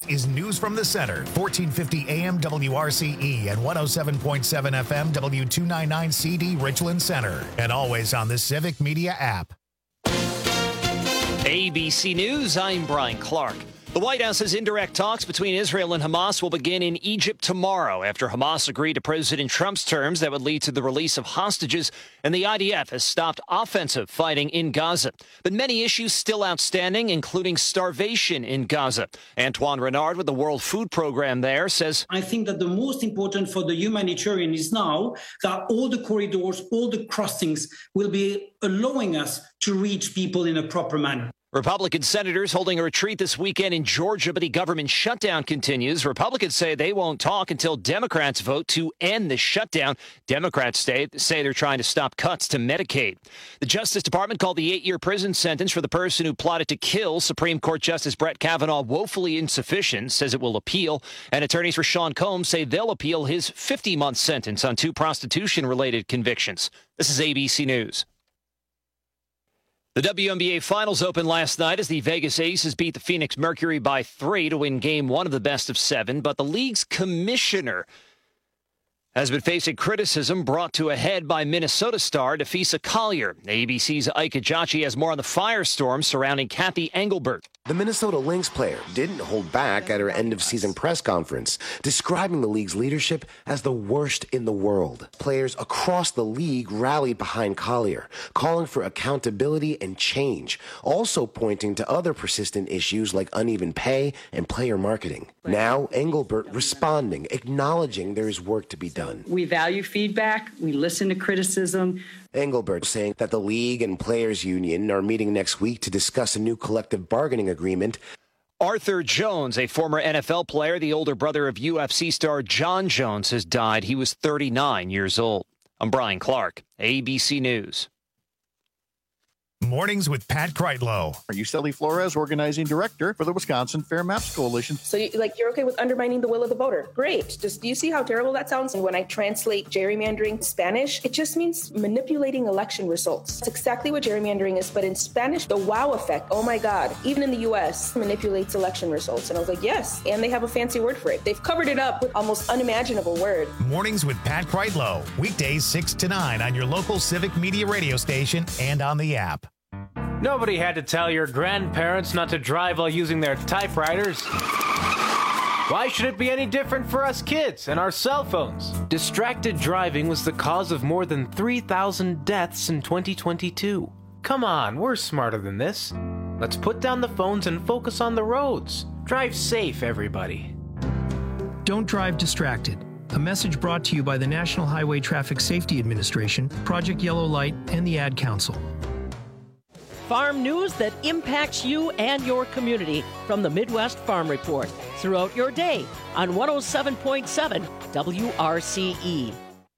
is News from the Center, 1450 AM WRCE and 107.7 FM W299 CD Richland Center. And always on the Civic Media app. ABC News, I'm Brian Clark. The White House says indirect talks between Israel and Hamas will begin in Egypt tomorrow after Hamas agreed to President Trump's terms that would lead to the release of hostages, and the IDF has stopped offensive fighting in Gaza. But many issues still outstanding, including starvation in Gaza. Antoine Renard with the World Food Program there says, I think that the most important for the humanitarian is now that all the corridors, all the crossings will be allowing us to reach people in a proper manner. Republican senators holding a retreat this weekend in Georgia, but the government shutdown continues. Republicans say they won't talk until Democrats vote to end the shutdown. Democrats say they're trying to stop cuts to Medicaid. The Justice Department called the 8-year prison sentence for the person who plotted to kill Supreme Court Justice Brett Kavanaugh woefully insufficient, says it will appeal. And attorneys for Sean Combs say they'll appeal his 50-month sentence on 2 prostitution-related convictions. This is ABC News. The WNBA Finals opened last night as the Vegas Aces beat the Phoenix Mercury by 3 to win Game 1 of the best-of-7. But the league's commissioner has been facing criticism brought to a head by Minnesota star Tafisa Collier. ABC's Ike Ejachi has more on the firestorm surrounding Kathy Engelbert. The Minnesota Lynx player didn't hold back at her end-of-season press conference, describing the league's leadership as the worst in the world. Players across the league rallied behind Collier, calling for accountability and change, also pointing to other persistent issues like uneven pay and player marketing. Now, Engelbert responding, acknowledging there is work to be done. We value feedback. We listen to criticism. Engelbert saying that the league and players union are meeting next week to discuss a new collective bargaining agreement. Arthur Jones, a former NFL player, the older brother of UFC star John Jones, has died. He was 39 years old. I'm Brian Clark, ABC News. Mornings with Pat Kreitlow. Yuseli Flores, organizing director for the Wisconsin Fair Maps Coalition. So you're okay with undermining the will of the voter. Great. Do you see how terrible that sounds? And when I translate gerrymandering Spanish, it just means manipulating election results. That's exactly what gerrymandering is. But in Spanish, the wow effect, oh my God, even in the U.S., manipulates election results. And I was like, yes. And they have a fancy word for it. They've covered it up with almost unimaginable word. Mornings with Pat Kreitlow. Weekdays 6 to 9 on your local Civic Media radio station and on the app. Nobody had to tell your grandparents not to drive while using their typewriters. Why should it be any different for us kids and our cell phones? Distracted driving was the cause of more than 3,000 deaths in 2022. Come on, we're smarter than this. Let's put down the phones and focus on the roads. Drive safe, everybody. Don't drive distracted. A message brought to you by the National Highway Traffic Safety Administration, Project Yellow Light, and the Ad Council. Farm news that impacts you and your community from the Midwest Farm Report throughout your day on 107.7 WRCE.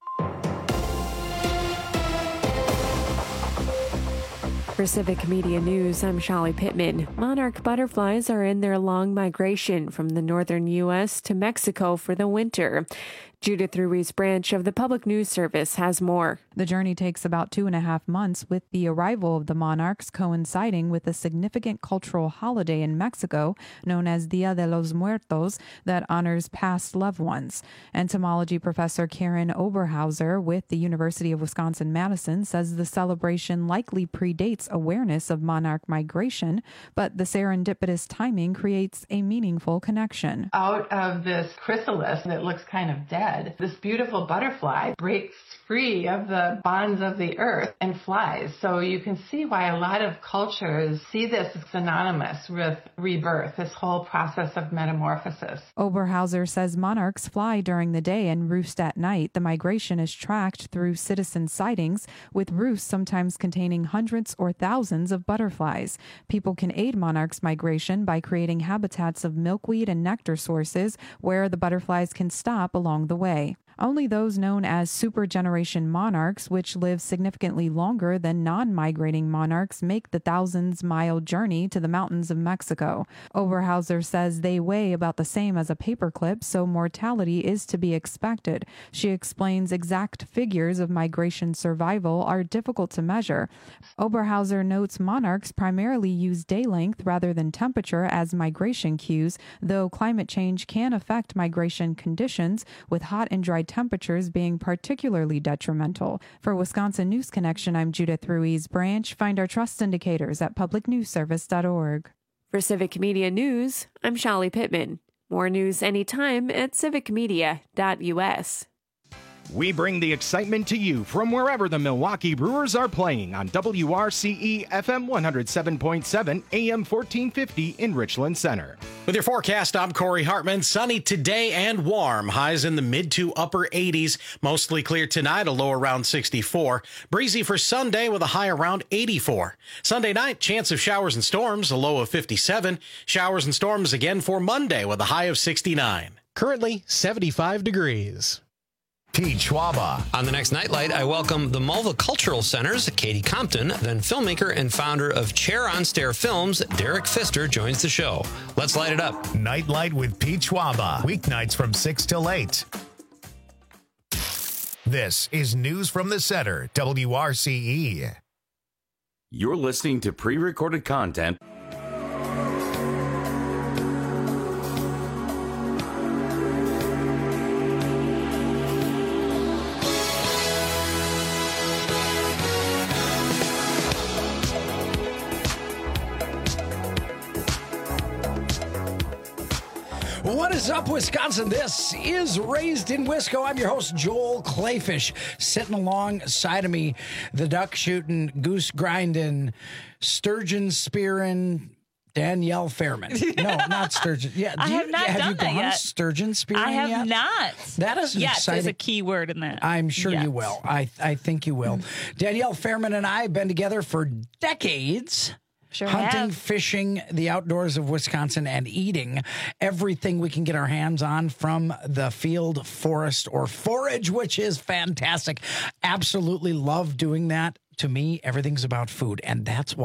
For Civic Media News, I'm Shelly Pittman. Monarch butterflies are in their long migration from the northern U.S. to Mexico for the winter. Judith Ruiz Branch of the Public News Service has more. The journey takes about 2.5 months, with the arrival of the monarchs coinciding with a significant cultural holiday in Mexico known as Dia de los Muertos that honors past loved ones. Entomology professor Karen Oberhauser with the University of Wisconsin-Madison says the celebration likely predates awareness of monarch migration, but the serendipitous timing creates a meaningful connection. Out of this chrysalis that looks kind of dead, this beautiful butterfly breaks free of the bonds of the earth and flies. So you can see why a lot of cultures see this as synonymous with rebirth, this whole process of metamorphosis. Oberhauser says monarchs fly during the day and roost at night. The migration is tracked through citizen sightings, with roosts sometimes containing hundreds or thousands of butterflies. People can aid monarchs' migration by creating habitats of milkweed and nectar sources where the butterflies can stop along the way. Only those known as supergeneration monarchs, which live significantly longer than non-migrating monarchs, make the thousands-mile journey to the mountains of Mexico. Oberhauser says they weigh about the same as a paperclip, so mortality is to be expected. She explains exact figures of migration survival are difficult to measure. Oberhauser notes monarchs primarily use day length rather than temperature as migration cues, though climate change can affect migration conditions, with hot and dry temperatures being particularly detrimental. For Wisconsin News Connection, I'm Judith Ruiz Branch. Find our trust indicators at publicnewsservice.org. For Civic Media News, I'm Shali Pittman. More news anytime at civicmedia.us. We bring the excitement to you from wherever the Milwaukee Brewers are playing on WRCE FM 107.7 AM 1450 in Richland Center. With your forecast, I'm Corey Hartman. Sunny today and warm. Highs in the mid to upper 80s. Mostly clear tonight, a low around 64. Breezy for Sunday with a high around 84. Sunday night, chance of showers and storms, a low of 57. Showers and storms again for Monday with a high of 69. Currently 75 degrees. Pete Schwaba. On the next Nightlight, I welcome the Mulva Cultural Center's Katie Compton, then filmmaker and founder of Chair on Stair Films, Derek Pfister, joins the show. Let's light it up. Nightlight with Pete Schwaba. Weeknights from 6 till 8. This is News from the Center, WRCE. You're listening to pre-recorded content. What is up, Wisconsin? This is Raised in Wisco. I'm your host, Joel Clayfish. Sitting alongside of me, the duck shooting, goose grinding, sturgeon spearing, Danielle Fairman. No, not sturgeon. Yeah, I have not done that yet. Sturgeon spearing I have yet? not. That is yes, exciting. there's a key word in that. I'm sure you will. I think you will. Danielle Fairman and I have been together for decades. Sure hunting, have. fishing, the outdoors of Wisconsin, and eating everything we can get our hands on from the field, forest, or forage, which is fantastic. Absolutely love doing that. To me, everything's about food, and that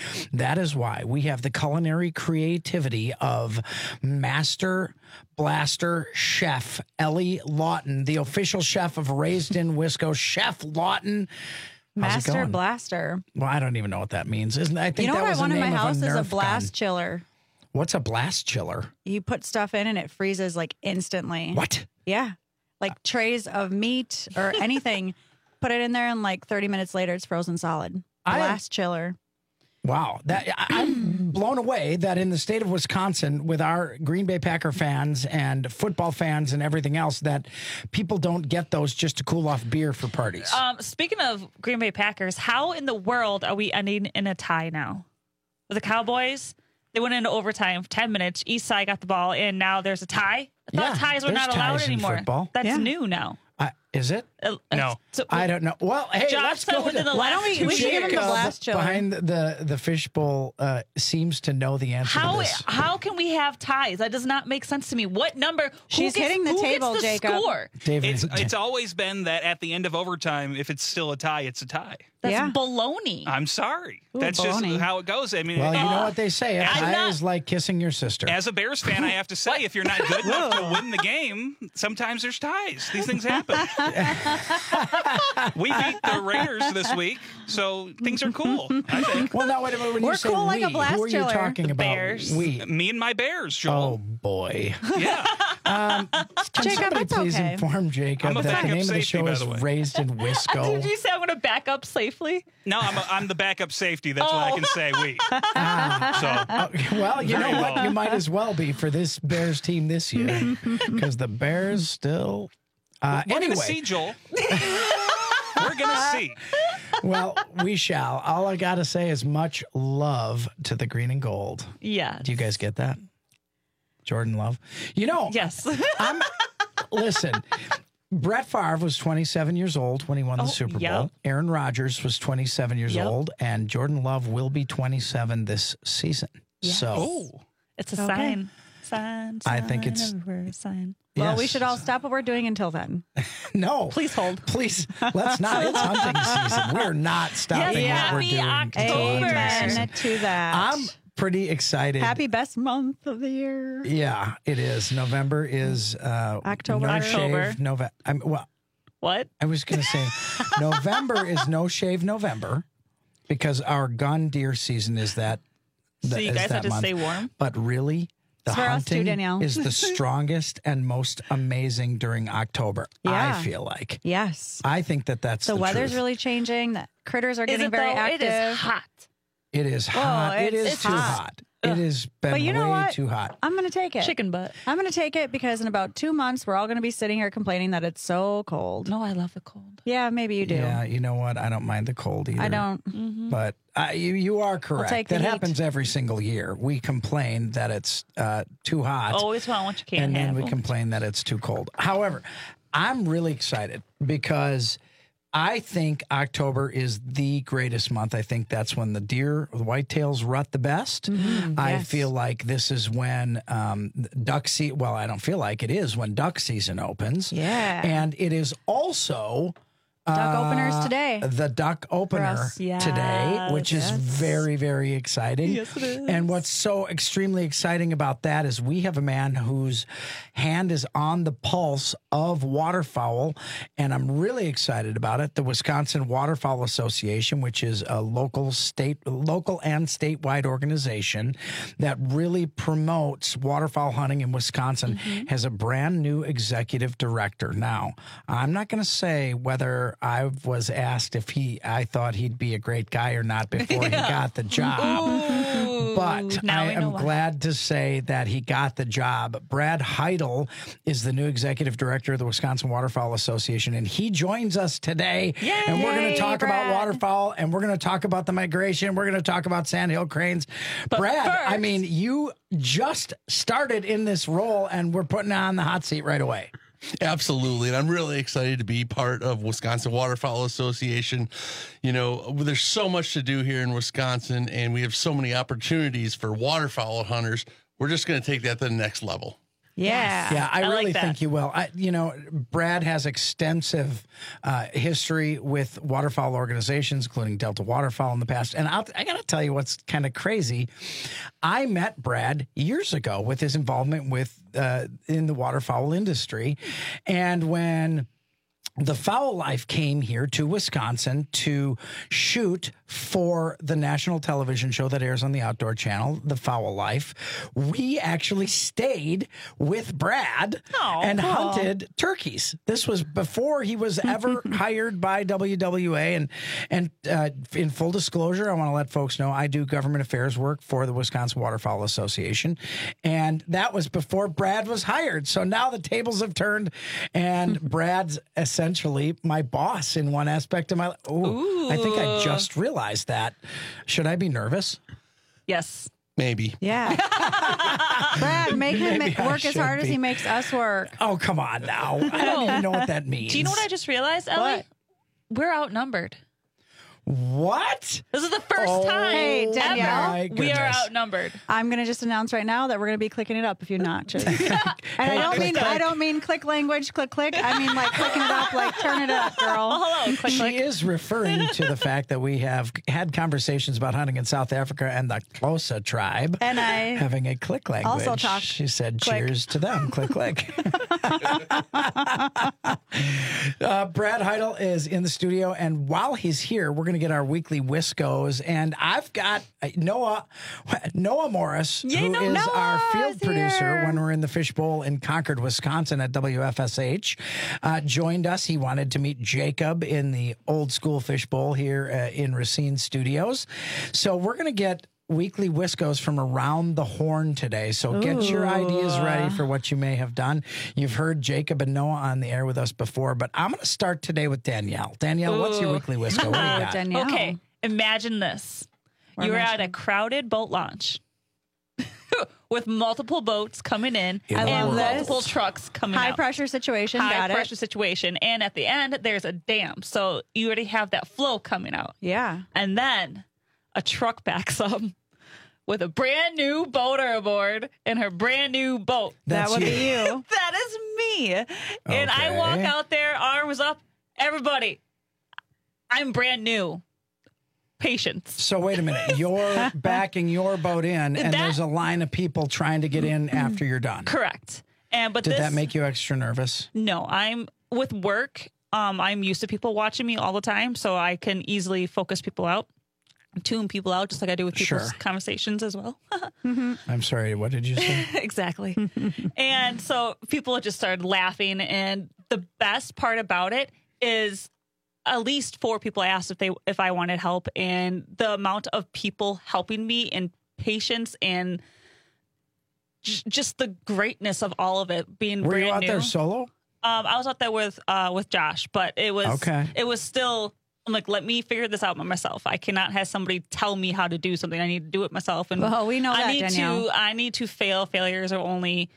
is why we have the culinary creativity of Master Blaster Chef Ellie Lawton, the official chef of Raised in Wisco. Chef Lawton. Master Blaster. Well, I don't even know what that means. I think you know that what was I want the in name my of house a is a Nerf blast gun. chiller. What's a blast chiller? You put stuff in and it freezes like instantly. What? Yeah. Like trays of meat or anything. Put it in there and like 30 minutes later it's frozen solid. Blast chiller. Wow. I'm blown away that in the state of Wisconsin, with our Green Bay Packer fans and football fans and everything else, that people don't get those just to cool off beer for parties. Speaking of Green Bay Packers, how in the world are we ending in a tie now? With the Cowboys, they went into overtime, 10 minutes. East side got the ball, and now there's a tie? I thought ties were not allowed anymore. Football. That's new now. Is it? No. I don't know. Well, hey, Josh let's said go within the Why don't last we should give him the blast chiller. Behind the fishbowl seems to know the answer to this. How can we have ties? That does not make sense to me. What number? She's hitting the table, gets the Jacob. Score? It's always been that at the end of overtime, if it's still a tie, it's a tie. That's baloney. I'm sorry. Ooh, That's baloney. just how it goes. I mean, Well, you know what they say. A tie is like kissing your sister. As a Bears fan, I have to say, if you're not good enough to win the game, sometimes there's ties. These things happen. We beat the Raiders this week, so things are cool, I think. Well, now, wait a minute. When We're you say cool like a we, blast who are you chiller. talking The about? Bears. We. Me and my Bears, Joel. Oh, boy. Yeah. Can Jacob, somebody it's please okay. inform Jacob I'm a that the backup name of the safety, show by is the way. Raised in Wisco? Did you say I'm going to back up safely? No, I'm the backup safety. That's what I can say. We. Well, you know Very what? well. You might as well be for this Bears team this year, because the Bears still. We're Anyway, going to see, Joel. We're going to see. well, we shall. All I got to say is much love to the green and gold. Yeah. Do you guys get that? Jordan Love. You know, Yes. listen, Brett Favre was 27 years old when he won the Super Bowl. Aaron Rodgers was 27 years old, and Jordan Love will be 27 this season. Yes. So It's a sign. Sign. I think it's sign. Well, Yes. we should all stop what we're doing until then. No. Please hold. Please, let's not. It's hunting season. We're not stopping Yes, what we're happy doing. October. until hunting season. Amen to that. I'm pretty excited. Happy best month of the year. Yeah, it is. November is October. No October. shave November. What? I was going to say November is no shave November because our gun deer season is that. So you is guys that have to month. stay warm? But really, the It's for us too, hunting Danielle. is the strongest and most amazing during October. Yeah. I feel like. Yes. I think that's The the weather's truth. really changing. The critters are Is getting it very though? active. It is hot. It is Oh, hot. It is it's too hot. hot. It has been But you know way what? too hot. I'm going to take it. Chicken butt. I'm going to take it because in about 2 months, we're all going to be sitting here complaining that it's so cold. No, I love the cold. Yeah, maybe you do. Yeah, you know what? I don't mind the cold either. I don't. But you are correct. take the That heat. happens every single year. We complain that it's too hot. Always want what you can't and then handle. we complain that it's too cold. However, I'm really excited because I think October is the greatest month. I think that's when the whitetails rut the best. I yes. feel like this is when duck season. Well, I don't feel like it is when duck season opens. Yeah. and it is also. Duck openers today. The duck opener us. today, which is very, very exciting. Yes, it is. And what's so extremely exciting about that is we have a man whose hand is on the pulse of waterfowl, and I'm really excited about it. The Wisconsin Waterfowl Association, which is a local and statewide organization that really promotes waterfowl hunting in Wisconsin, has a brand new executive director. Now, I'm not going to say whether I was asked if I thought he'd be a great guy or not before he got the job. But Now I we know am why. glad to say that he got the job. Brad Heidel is the new executive director of the Wisconsin Waterfowl Association, and he joins us today. And we're going to talk about Brad. waterfowl, and we're going to talk about the migration. We're going to talk about sandhill cranes. Brad, I first- mean, you just started in this role, and we're putting you on the hot seat right away. Absolutely. And I'm really excited to be part of Wisconsin Waterfowl Association. You know, there's so much to do here in Wisconsin, and we have so many opportunities for waterfowl hunters. We're just going to take that to the next level. Yeah. Yeah, I really like that. think you will. Brad has extensive history with waterfowl organizations, including Delta Waterfowl in the past. And I got to tell you what's kind of crazy. I met Brad years ago with his involvement in the waterfowl industry. And when the Fowl Life came here to Wisconsin to shoot for the national television show that airs on the Outdoor Channel, The Fowl Life. We actually stayed with Brad and hunted turkeys. This was before he was ever hired by WWA. And in full disclosure, I want to let folks know I do government affairs work for the Wisconsin Waterfowl Association. And that was before Brad was hired. So now the tables have turned, and Brad's essentially my boss in one aspect of my life. I think I just realized that. Should I be nervous? Yes. Maybe. Yeah. Brad, make him Maybe I work as should hard as be. he makes us work. Oh, come on now. I don't even know what that means. Do you know what I just realized, Ellie? What? We're outnumbered. What? This is the first time Hey, ever Danielle. we are goodness. outnumbered. I'm going to just announce right now that we're going to be clicking it up a few notches. And I don't mean click language, click. I mean like clicking it up, like turn it up, girl. Oh, hello. Click, She click. is referring to the fact that we have had conversations about hunting in South Africa and the Xhosa tribe. And I having a click language. also talk She said, click. cheers to them. Click, click. Brad Heidel is in the studio. And while he's here, we're going to get our weekly Wiscos. And I've got Noah Morris, who is our field producer when we're in the fishbowl in Concord, Wisconsin at WFSH, joined us. He wanted to meet Jacob in the old school fishbowl here in Racine Studios. So we're going to get weekly Wiscos from around the horn today. So get your ideas ready for what you may have done. You've heard Jacob and Noah on the air with us before, but I'm going to start today with Danielle. Danielle, what's your weekly Wisco? What do you got? Danielle. Okay, imagine this. You're at a crowded boat launch with multiple boats coming in I and love this. multiple trucks coming High out. pressure situation. High Got pressure it. situation. And at the end, there's a dam. So you already have that flow coming out. Yeah. And then a truck backs up with a brand new boater aboard in her brand new boat. That would be you. That is me. And I walk out there, arms up, everybody. I'm brand new. Patience. So wait a minute. You're backing your boat in, and there's a line of people trying to get in after you're done. Correct. But did that make you extra nervous? No, I'm with work. I'm used to people watching me all the time, so I can easily focus people out, tune people out, just like I do with people's conversations as well. I'm sorry. What did you say? Exactly. And so people just started laughing, and the best part about it is at least 4 people asked if I wanted help, and the amount of people helping me and patience and just the greatness of all of it being Were brand you out new. there solo? I was out there with Josh, but it was still, I'm like, let me figure this out by myself. I cannot have somebody tell me how to do something. I need to do it myself. And well, we know that, Danielle. I need to fail. Failures are only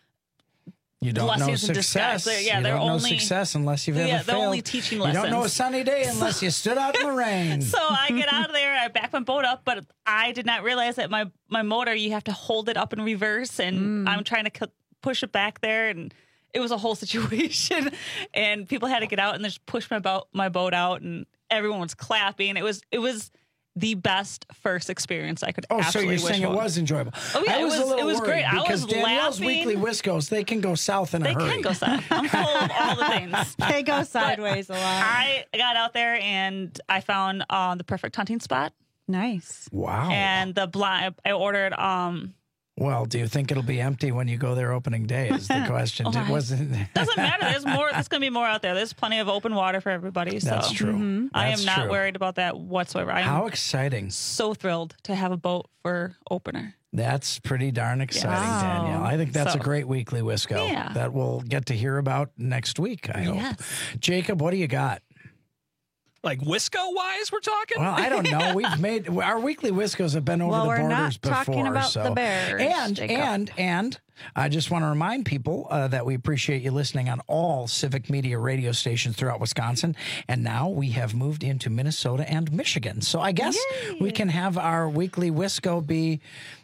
You don't know blessings in success. disguise. Yeah, you they're don't know only success unless you've ever they're failed. only teaching lessons. You don't know a sunny day unless you stood out in the rain. So I get out of there, I back my boat up, but I did not realize that my motor, you have to hold it up in reverse, and I'm trying to push it back there, and it was a whole situation. And people had to get out and just push my boat out, and everyone was clapping. It was the best first experience I could absolutely wish for. So you're saying it was enjoyable. Oh, yeah, I was a little it was worried great. I because was Danielle's laughing. weekly Wiscos, they can go south in a hurry. They can go south. I'm full of all the things. They go sideways a lot. I got out there and I found the perfect hunting spot. Nice. Wow. And the blind, I ordered. Well, do you think it'll be empty when you go there opening day is the question. It wasn't. Doesn't matter. There's more. There's going to be more out there. There's plenty of open water for everybody. So. That's true. I That's am not true. worried about that whatsoever. How exciting. So thrilled to have a boat for opener. That's pretty darn exciting, Wow. Danielle. I think that's So- a great weekly Wisco Yeah. that we'll get to hear about next week, I hope. Yes. Jacob, what do you got? Like Wisco-wise, we're talking? Well, I don't know. We've made our weekly Wiscos have been over Well, the we're borders not before. talking about so. the Bears, Jacob. And I just want to remind people that we appreciate you listening on all Civic Media radio stations throughout Wisconsin. And now we have moved into Minnesota and Michigan. So I guess we can have our weekly Wisco be,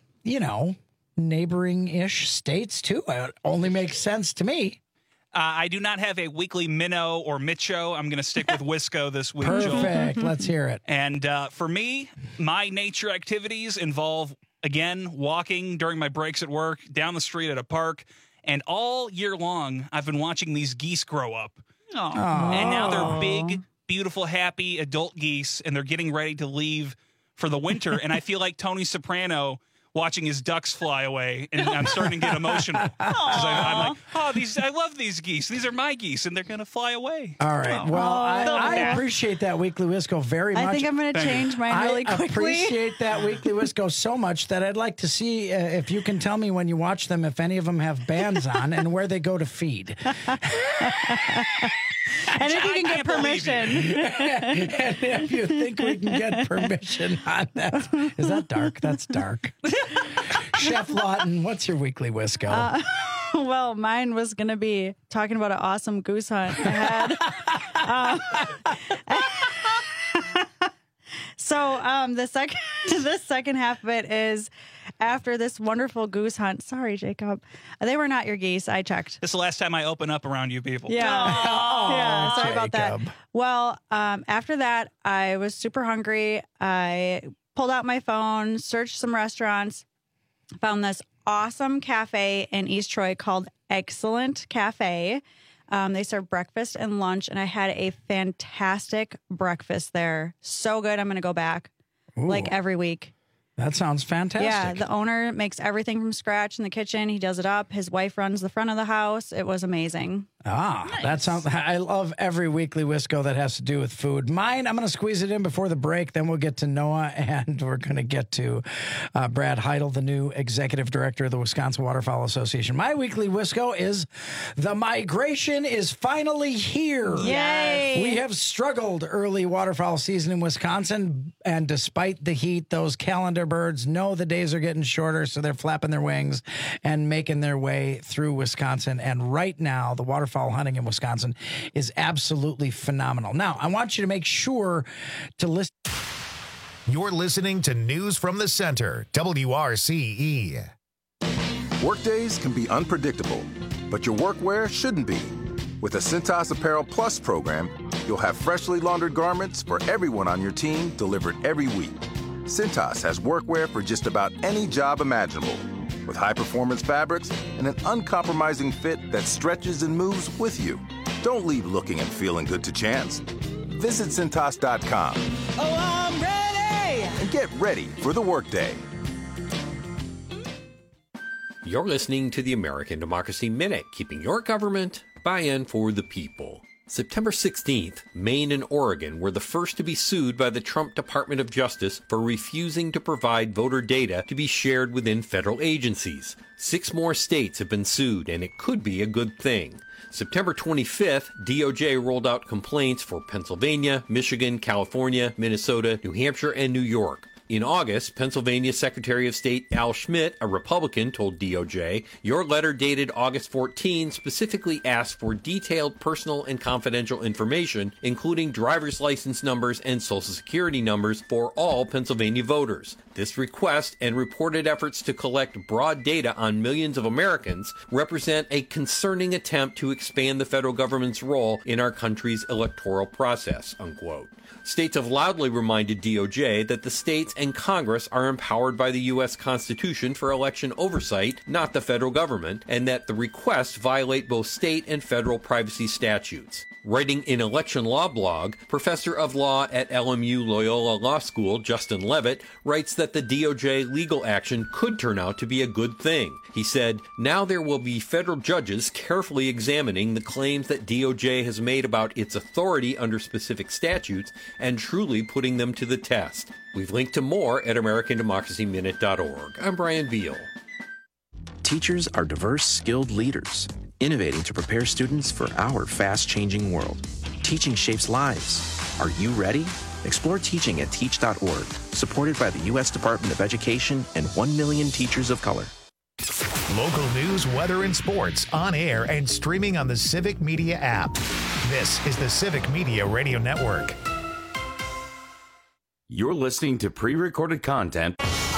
neighboring-ish states too. It only makes sense to me. I do not have a weekly Minnow or Mitcho. I'm going to stick with Wisco this week, Joel. Perfect. Let's hear it. And for me, my nature activities involve, again, walking during my breaks at work, down the street at a park. And all year long, I've been watching these geese grow up. Aww. And now they're big, beautiful, happy adult geese, and they're getting ready to leave for the winter. And I feel like Tony Soprano watching his ducks fly away, and I'm starting to get emotional. 'Cause I'm like, I love these geese. These are my geese, and they're going to fly away. All right. Well, I appreciate that weekly Wisco very much. I think I'm going to change mine really quickly. I appreciate that weekly Wisco so much that I'd like to see if you can tell me when you watch them if any of them have bands on and where they go to feed. And if you can get permission. And if you think we can get permission on that. Is that dark? That's dark. Chef Lawton, what's your weekly Wisco? Well, mine was going to be talking about an awesome goose hunt I had. So the second half of it is after this wonderful goose hunt. Sorry, Jacob. They were not your geese. I checked. This is the last time I open up around you people. Yeah. Yeah. Sorry about that. Jacob. Well, after that, I was super hungry. I pulled out my phone, searched some restaurants, found this awesome cafe in East Troy called Excellent Cafe. They serve breakfast and lunch, and I had a fantastic breakfast there. So good. I'm going to go back like every week. That sounds fantastic. Yeah, the owner makes everything from scratch in the kitchen. He does it up. His wife runs the front of the house. It was amazing. That sounds. I love every weekly Wisco that has to do with food. Mine, I'm going to squeeze it in before the break. Then we'll get to Noah, and we're going to get to Brad Heidel, the new executive director of the Wisconsin Waterfowl Association. My weekly Wisco is the migration is finally here. Yay! We have struggled early waterfowl season in Wisconsin, and despite the heat, those calendar birds know the days are getting shorter, so they're flapping their wings and making their way through Wisconsin. And right now, the waterfowl hunting in Wisconsin is absolutely phenomenal. Now, I want you to make sure to listen. You're listening to News from the Center, WRCE. Workdays can be unpredictable, but your workwear shouldn't be. With the Cintas Apparel Plus program, you'll have freshly laundered garments for everyone on your team delivered every week. Cintas has workwear for just about any job imaginable, with high-performance fabrics and an uncompromising fit that stretches and moves with you. Don't leave looking and feeling good to chance. Visit Cintas.com. Oh, I'm ready! And get ready for the workday. You're listening to the American Democracy Minute, keeping your government by and for the people. September 16th, Maine and Oregon were the first to be sued by the Trump Department of Justice for refusing to provide voter data to be shared within federal agencies. 6 more states have been sued, and it could be a good thing. September 25th, DOJ rolled out complaints for Pennsylvania, Michigan, California, Minnesota, New Hampshire, and New York. In August, Pennsylvania Secretary of State Al Schmidt, a Republican, told DOJ, "Your letter dated August 14 specifically asked for detailed personal and confidential information, including driver's license numbers and social security numbers for all Pennsylvania voters. This request and reported efforts to collect broad data on millions of Americans represent a concerning attempt to expand the federal government's role in our country's electoral process," unquote. States have loudly reminded DOJ that the states and Congress are empowered by the U.S. Constitution for election oversight, not the federal government, and that the requests violate both state and federal privacy statutes. Writing in Election Law blog, Professor of Law at LMU Loyola Law School, Justin Levitt, writes that the DOJ legal action could turn out to be a good thing. He said, "Now there will be federal judges carefully examining the claims that DOJ has made about its authority under specific statutes and truly putting them to the test." We've linked to more at AmericanDemocracyMinute.org. I'm Brian Beal. Teachers are diverse, skilled leaders, innovating to prepare students for our fast-changing world. Teaching shapes lives. Are you ready? Explore teaching at teach.org, supported by the U.S. Department of Education and 1 million teachers of color. Local news, weather, and sports on air and streaming on the Civic Media app. This is the Civic Media Radio Network. You're listening to pre-recorded content.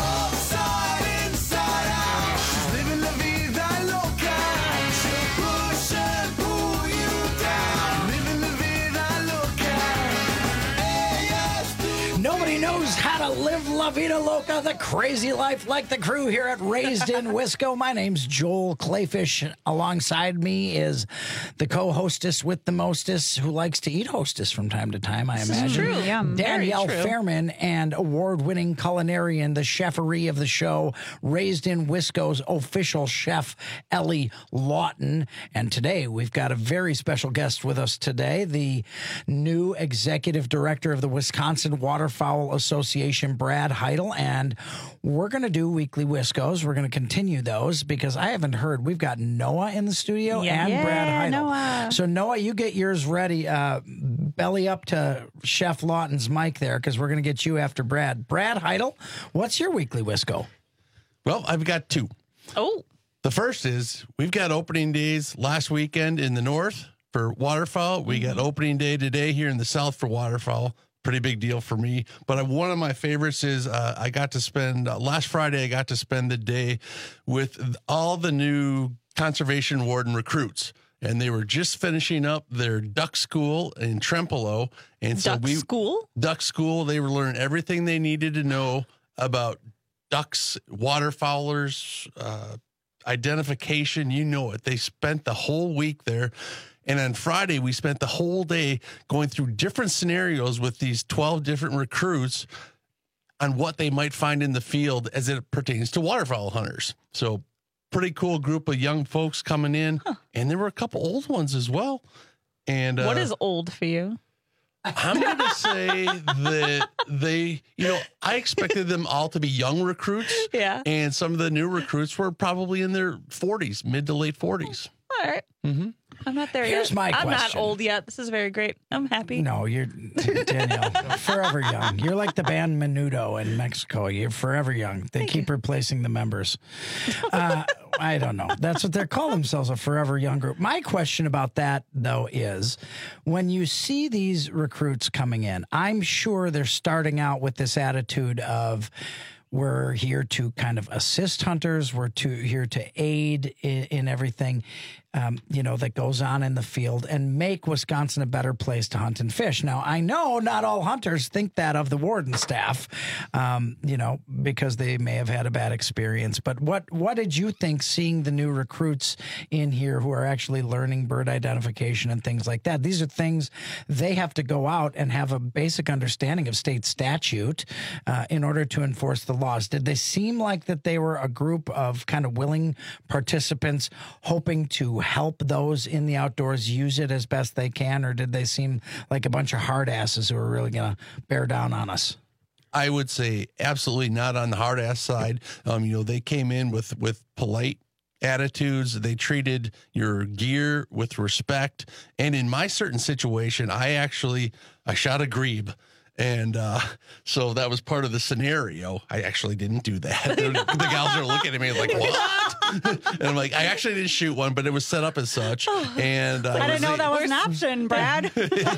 Nobody knows how to live La Vida Loca, the crazy life like the crew here at Raised in Wisco. My name's Joel Clayfish. Alongside me is the co-hostess with the mostest who likes to eat hostess from time to time, I imagine. True. Yeah, Danielle Fairman, and award-winning culinarian, the cheferie of the show, Raised in Wisco's official chef, Ellie Lawton. And today we've got a very special guest with us today, the new executive director of the Wisconsin Waterfowl Association, Brad Heidel, and we're going to do weekly Wiscos. We're going to continue those because I haven't heard. We've got Noah in the studio and Brad Heidel. Noah. So Noah, you get yours ready. Belly up to Chef Lawton's mic there because we're going to get you after Brad. Brad Heidel, what's your weekly Wisco? Well, I've got 2. Oh. The first is we've got opening days last weekend in the north for waterfowl. We got opening day today here in the south for waterfowl. Pretty big deal for me. But one of my favorites is I got to spend last Friday, I got to spend the day with all the new conservation warden recruits. And they were just finishing up their duck school in Trempealeau. And so duck school, they were learning everything they needed to know about ducks, waterfowlers, identification, you know it. They spent the whole week there. And on Friday, we spent the whole day going through different scenarios with these 12 different recruits on what they might find in the field as it pertains to waterfowl hunters. So pretty cool group of young folks coming in. And there were a couple old ones as well. And what is old for you? I'm going to say that they, I expected them all to be young recruits. Yeah. And some of the new recruits were probably in their 40s, mid to late 40s. All right. Mm-hmm. I'm not there Here's yet. my I'm not question. old yet. This is very great. I'm happy. No, you're Danielle, forever young. You're like the band Menudo in Mexico. You're forever young. They keep replacing the members. I don't know. That's what they call themselves, a forever young group. My question about that, though, is when you see these recruits coming in, I'm sure they're starting out with this attitude of, we're here to kind of assist hunters. We're here to aid in everything, that goes on in the field and make Wisconsin a better place to hunt and fish. Now, I know not all hunters think that of the warden staff, because they may have had a bad experience. But what did you think seeing the new recruits in here who are actually learning bird identification and things like that? These are things they have to go out and have a basic understanding of state statute in order to enforce the laws. Did they seem like that they were a group of kind of willing participants hoping to help those in the outdoors use it as best they can, or did they seem like a bunch of hard asses who are really going to bear down on us? I would say absolutely not on the hard ass side. They came in with polite attitudes. They treated your gear with respect. And in my certain situation, I shot a grebe. And so that was part of the scenario. I actually didn't do that. The gals are looking at me like, what? And I'm like, I actually didn't shoot one, but it was set up as such. And I didn't know that was an option, Brad.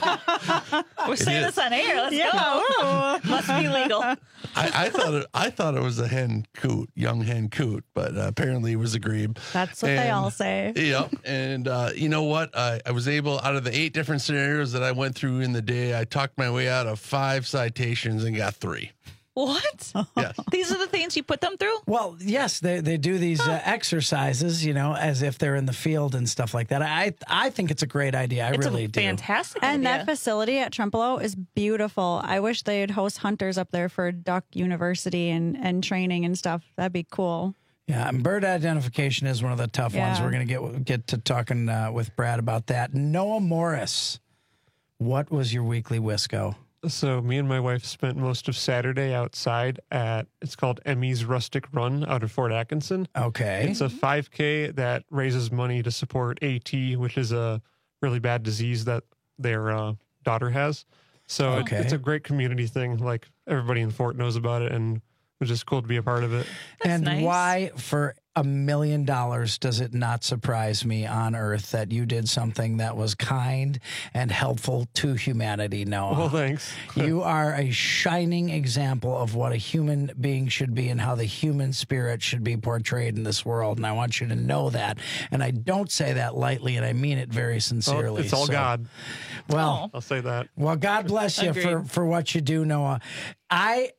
We're saying this on air. Let's go. Must be legal. I thought it was a young hen coot, but apparently it was a grebe. That's what they all say. Yeah. And you know what? I was able, out of the 8 different scenarios that I went through in the day, I talked my way out of 5 citations and got 3. What? Yes. These are the things you put them through? Well, yes, they do these exercises, as if they're in the field and stuff like that. I think it's a great idea. I really do. Fantastic And idea. that facility at Trempealeau is beautiful. I wish they'd host hunters up there for Duck University and training and stuff. That'd be cool. Yeah, and bird identification is one of the tough ones. We're going to get to talking with Brad about that. Noah Morris, what was your weekly Wisco? So me and my wife spent most of Saturday outside it's called Emmy's Rustic Run out of Fort Atkinson. Okay. It's a 5K that raises money to support AT, which is a really bad disease that their daughter has. So it's a great community thing. Like, everybody in the fort knows about it, and it was just cool to be a part of it. That's nice. Why, for $1 million, does it not surprise me on earth that you did something that was kind and helpful to humanity, Noah? Well, thanks. You are a shining example of what a human being should be and how the human spirit should be portrayed in this world. And I want you to know that. And I don't say that lightly, and I mean it very sincerely. Well, it's all God. Well, I'll say that. Well, God bless you for what you do, Noah. I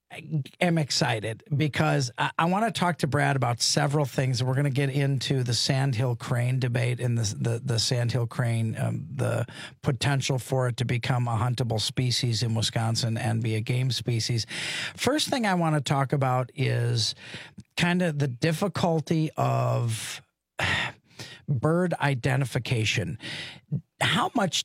am excited because I want to talk to Brad about several things. We're going to get into the sandhill crane debate and the sandhill crane, the potential for it to become a huntable species in Wisconsin and be a game species. First thing I want to talk about is kind of the difficulty of bird identification. How much,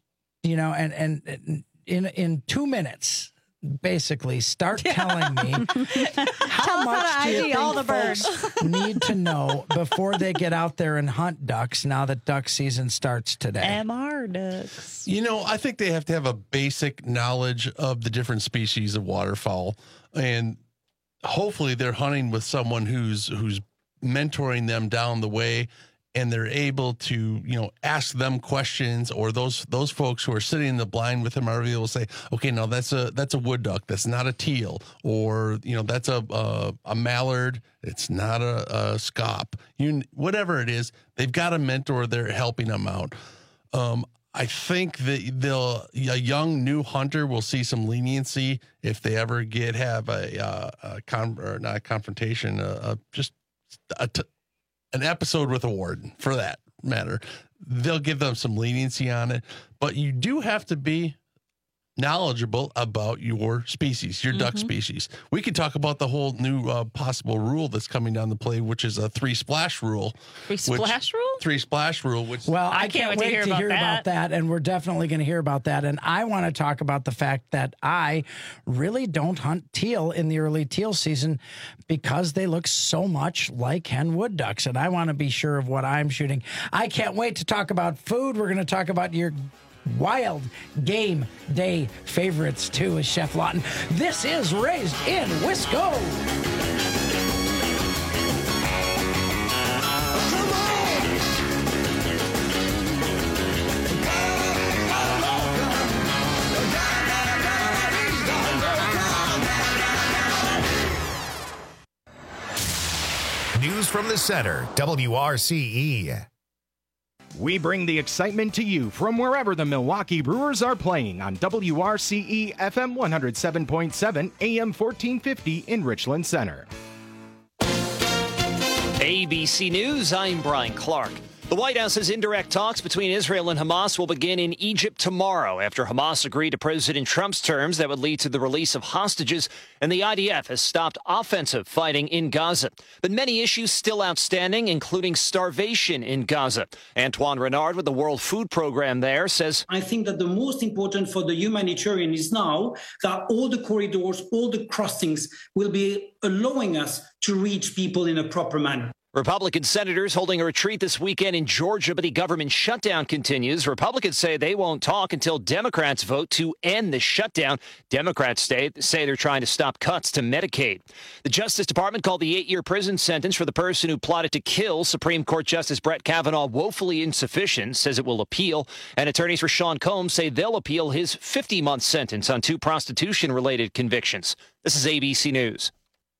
and in 2 minutes, basically start telling me how much do you think all the birds need to know before they get out there and hunt ducks now that duck season starts today. MR ducks. I think they have to have a basic knowledge of the different species of waterfowl, and hopefully they're hunting with someone who's mentoring them down the way, and they're able to, ask them questions, or those folks who are sitting in the blind with them are able to say, okay, no, that's a wood duck. That's not a teal, or, that's a mallard. It's not a scaup. Whatever it is, they've got a mentor. They're helping them out. I think that a young new hunter will see some leniency if they ever have an episode with a warden, for that matter. They'll give them some leniency on it, but you do have to be knowledgeable about your species, your duck species. We could talk about the whole new possible rule that's coming down the play, which is a 3 splash rule. 3 splash rule? 3 splash rule, which I can't wait to hear about that. And we're definitely going to hear about that. And I want to talk about the fact that I really don't hunt teal in the early teal season because they look so much like hen wood ducks. And I want to be sure of what I'm shooting. I can't wait to talk about food. We're going to talk about your wild game day favorites too with Chef Lawton. This is Raised in Wisco. News from the center, WRCE. We bring the excitement to you from wherever the Milwaukee Brewers are playing on WRCE FM 107.7 AM 1450 in Richland Center. ABC News, I'm Brian Clark. The White House's indirect talks between Israel and Hamas will begin in Egypt tomorrow after Hamas agreed to President Trump's terms that would lead to the release of hostages, and the IDF has stopped offensive fighting in Gaza. But many issues still outstanding, including starvation in Gaza. Antoine Renard with the World Food Program there says, I think that the most important for the humanitarian is now that all the corridors, all the crossings will be allowing us to reach people in a proper manner. Republican senators holding a retreat this weekend in Georgia, but the government shutdown continues. Republicans say they won't talk until Democrats vote to end the shutdown. Democrats say they're trying to stop cuts to Medicaid. The Justice Department called the 8-year prison sentence for the person who plotted to kill Supreme Court Justice Brett Kavanaugh woefully insufficient, says it will appeal. And attorneys for Sean Combs say they'll appeal his 50-month sentence on 2 prostitution-related convictions. This is ABC News.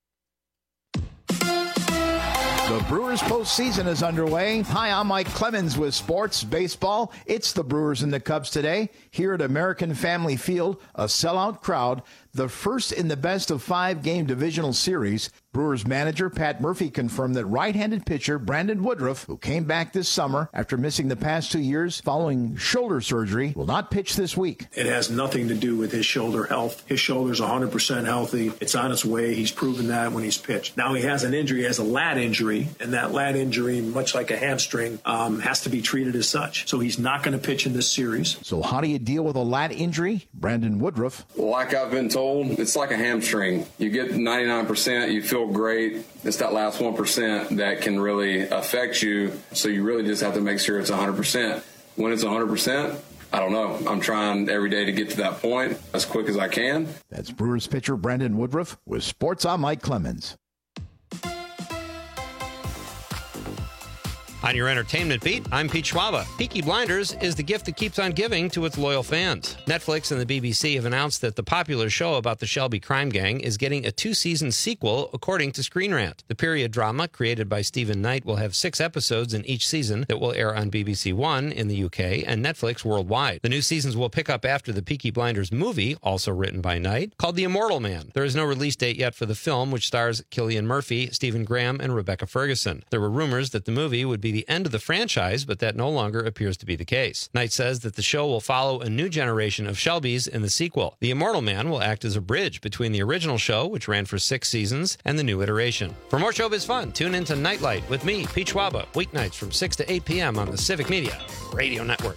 The Brewers postseason is underway. Hi, I'm Mike Clemens with Sports Baseball. It's the Brewers and the Cubs today here at American Family Field, a sellout crowd, the first in the best-of-5 game divisional series. Brewers manager Pat Murphy confirmed that right-handed pitcher Brandon Woodruff, who came back this summer after missing the past 2 years following shoulder surgery, will not pitch this week. It has nothing to do with his shoulder health. His shoulder's 100% healthy. It's on its way. He's proven that when he's pitched. Now he has an injury. He has a lat injury, and that lat injury, much like a hamstring, has to be treated as such. So he's not going to pitch in this series. So how do you deal with a lat injury? Brandon Woodruff. Like I've been told, it's like a hamstring. You get 99%, you feel great. It's that last 1% that can really affect you. So you really just have to make sure it's 100%. When it's 100%, I don't know. I'm trying every day to get to that point as quick as I can. That's Brewers pitcher Brandon Woodruff with Sports. I'm Mike Clemens. On your entertainment beat, I'm Pete Schwaba. Peaky Blinders is the gift that keeps on giving to its loyal fans. Netflix and the BBC have announced that the popular show about the Shelby crime gang is getting a 2-season sequel, according to Screen Rant. The period drama, created by Stephen Knight, will have 6 episodes in each season that will air on BBC One in the UK and Netflix worldwide. The new seasons will pick up after the Peaky Blinders movie, also written by Knight, called The Immortal Man. There is no release date yet for the film, which stars Cillian Murphy, Stephen Graham, and Rebecca Ferguson. There were rumors that the movie would be the end of the franchise, but that no longer appears to be the case. Knight says that the show will follow a new generation of Shelbys in the sequel. The Immortal Man will act as a bridge between the original show, which ran for 6 seasons, and the new iteration. For more showbiz fun, tune into Nightlight with me, Pete Schwaba, weeknights from 6 to 8 p.m. on the Civic Media Radio Network.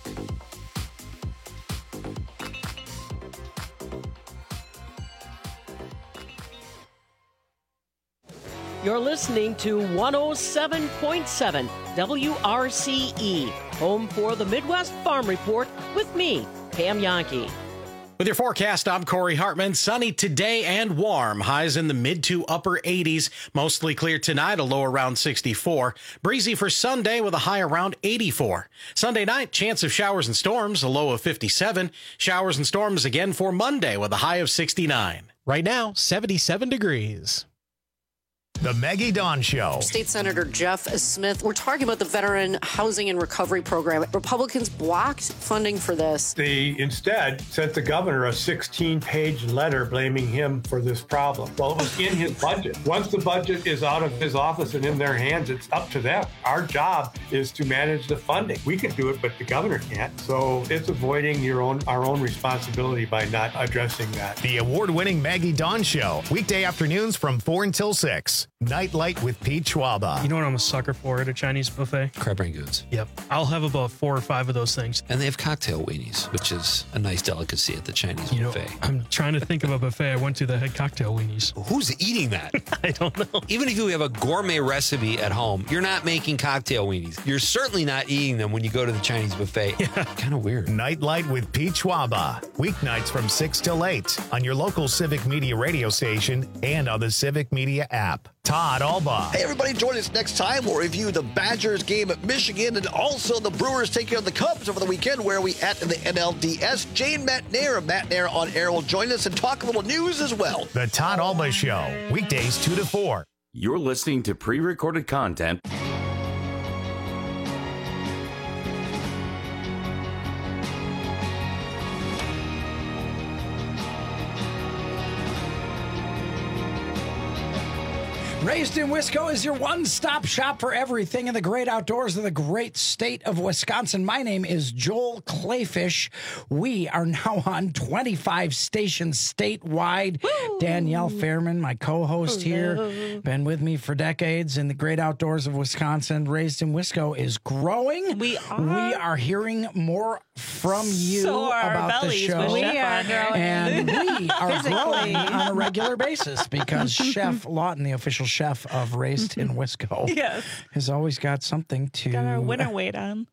You're listening to 107.7 WRCE, home for the Midwest Farm Report with me, Pam Yankee. With your forecast, I'm Corey Hartman. Sunny today and warm. Highs in the mid to upper 80s. Mostly clear tonight, a low around 64. Breezy for Sunday with a high around 84. Sunday night, chance of showers and storms, a low of 57. Showers and storms again for Monday with a high of 69. Right now, 77 degrees. The Maggie Dawn Show. State Senator Jeff Smith, we're talking about the Veteran Housing and Recovery Program. Republicans blocked funding for this. They instead sent the governor a 16-page letter blaming him for this problem. Well, it was in his budget. Once the budget is out of his office and in their hands, it's up to them. Our job is to manage the funding. We can do it, but the governor can't. So it's avoiding our own responsibility by not addressing that. The award-winning Maggie Dawn Show, weekday afternoons from 4 until 6. Nightlight with Pete Schwaba. You know what I'm a sucker for at a Chinese buffet? Crab rangoons. Yep. I'll have about 4 or 5 of those things. And they have cocktail weenies, which is a nice delicacy at the Chinese buffet. I'm trying to think of a buffet I went to that had cocktail weenies. Who's eating that? I don't know. Even if you have a gourmet recipe at home, you're not making cocktail weenies. You're certainly not eating them when you go to the Chinese buffet. Yeah. Kind of weird. Nightlight with Pete Schwaba. Weeknights from 6 till 8 on your local Civic Media radio station and on the Civic Media app. Todd Alba. Hey, everybody, join us next time. We'll review the Badgers game at Michigan and also the Brewers taking on the Cubs over the weekend. Where are we at in the NLDS? Jane Matnair of Matnair on Air will join us and talk a little news as well. The Todd Alba Show, weekdays 2 to 4. You're listening to pre-recorded content. Raised in Wisco is your one-stop shop for everything in the great outdoors of the great state of Wisconsin. My name is Joel Clayfish. We are now on 25 stations statewide. Woo! Danielle Fairman, my co-host here, been with me for decades in the great outdoors of Wisconsin. Raised in Wisco is growing. We are. We are hearing more from you so about the show. We are growing. And we are growing on a regular basis because Chef Lawton, the official chef of Raised in Wisco, has always got something to... Got our winter weight on.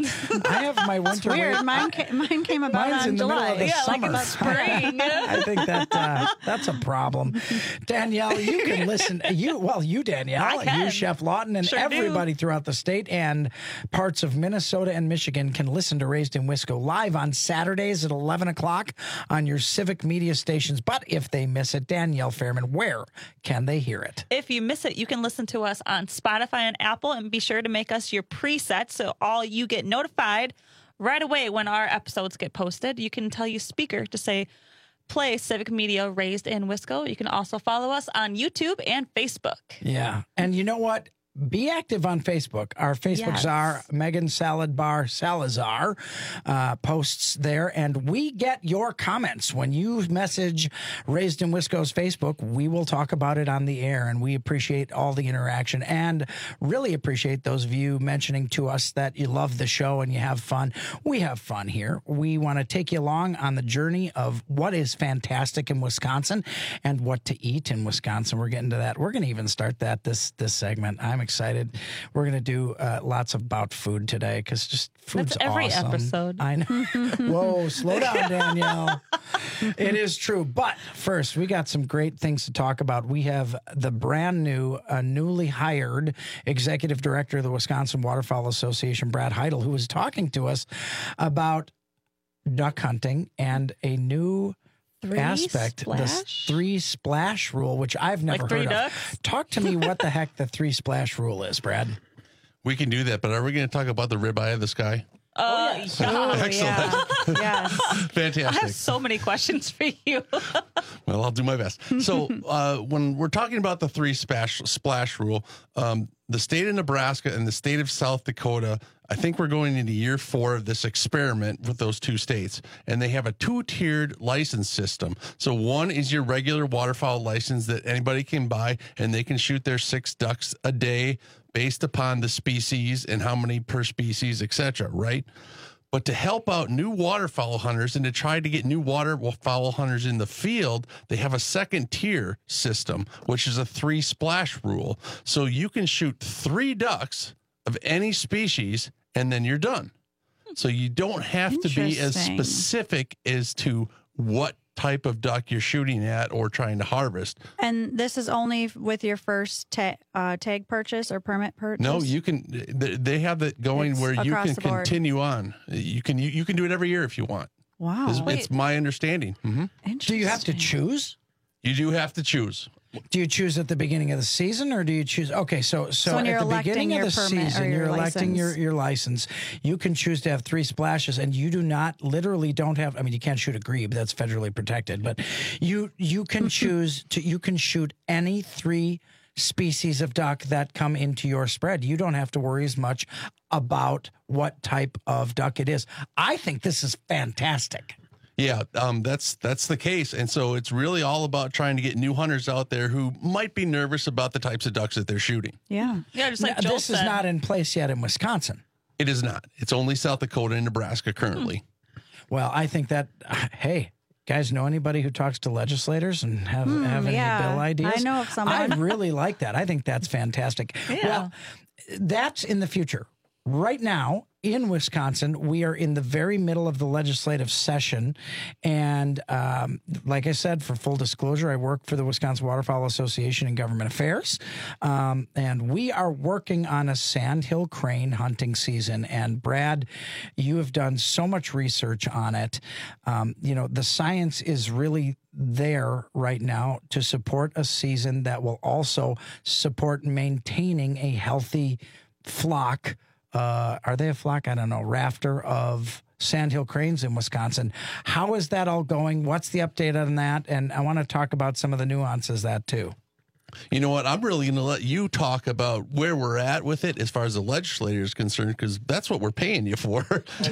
I have my winter weight. Weird. Mine came about Mine's on in the July. middle of the summer. like in the spring. I think that's a problem. Danielle, you can listen. You Danielle, you Chef Lawton, and everybody throughout the state and parts of Minnesota and Michigan can listen to Raised in Wisco live on Saturdays at 11 o'clock on your Civic Media stations. But if they miss it, Danielle Fairman, where can they hear it? If you miss it, you can listen to us on Spotify and Apple, and be sure to make us your preset so all you get notified right away when our episodes get posted. You can tell your speaker to say, play Civic Media Raised in Wisco. You can also follow us on YouTube and Facebook. Yeah. And you know what? Be active on Facebook. Our Facebook czar, Megan Salad Bar Salazar, posts there, and we get your comments. When you message Raised in Wisco's Facebook, we will talk about it on the air, and we appreciate all the interaction and really appreciate those of you mentioning to us that you love the show and you have fun. We have fun here. We want to take you along on the journey of what is fantastic in Wisconsin and what to eat in Wisconsin. We're getting to that. We're going to even start that this segment. I'm excited. We're going to do lots about food today because just food's That's every awesome. episode. I know. Whoa, slow down, Danielle. It is true. But first, we got some great things to talk about. We have the brand new, newly hired executive director of the Wisconsin Waterfowl Association, Brad Heidel, who was talking to us about duck hunting and a new aspect, the 3 splash rule, which I've never heard of. Talk to me what the heck the 3 splash rule is, Brad. We can do that, but are we going to talk about the ribeye of the sky? Yes. Excellent. Yes. Fantastic. I have so many questions for you. Well, I'll do my best. So when we're talking about the 3 splash rule, the state of Nebraska and the state of South Dakota, I think we're going into year 4 of this experiment with those 2 states, and they have a 2-tiered license system. So one is your regular waterfowl license that anybody can buy, and they can shoot their 6 ducks a day based upon the species and how many per species, etc., right? But to help out new waterfowl hunters and to try to get new waterfowl hunters in the field, they have a 2nd-tier system, which is a 3 splash rule. So you can shoot 3 ducks of any species, and then you're done. So you don't have to be as specific as to what type of duck you're shooting at or trying to harvest. And this is only with your first tag purchase or permit purchase? No, you can. They have it going where you can continue on. You can do it every year if you want. Wow. It's my understanding. Mm-hmm. Do you have to choose? You do have to choose. Do you choose at the beginning of the season, or do you choose? Okay, so when at the beginning of the season, you're electing your license. You can choose to have 3 splashes, and you don't have. I mean, you can't shoot a grebe; that's federally protected. But you can choose to. You can shoot any 3 species of duck that come into your spread. You don't have to worry as much about what type of duck it is. I think this is fantastic. Yeah, that's the case. And so it's really all about trying to get new hunters out there who might be nervous about the types of ducks that they're shooting. Yeah. Yeah, just like Joel this said. is not in place yet in Wisconsin. It is not. It's only South Dakota and Nebraska currently. Well, I think that, hey, guys, know anybody who talks to legislators and have any bill ideas? I know of someone. I really like that. I think that's fantastic. Yeah. Well, that's in the future. Right now, in Wisconsin, we are in the very middle of the legislative session. And like I said, for full disclosure, I work for the Wisconsin Waterfowl Association in Government Affairs. And we are working on a sandhill crane hunting season. And Brad, you have done so much research on it. The science is really there right now to support a season that will also support maintaining a healthy flock. Are they a flock? I don't know. Rafter of sandhill cranes in Wisconsin. How is that all going? What's the update on that? And I want to talk about some of the nuances of that too. You know what? I'm really going to let you talk about where we're at with it as far as the legislator is concerned, because that's what we're paying you for.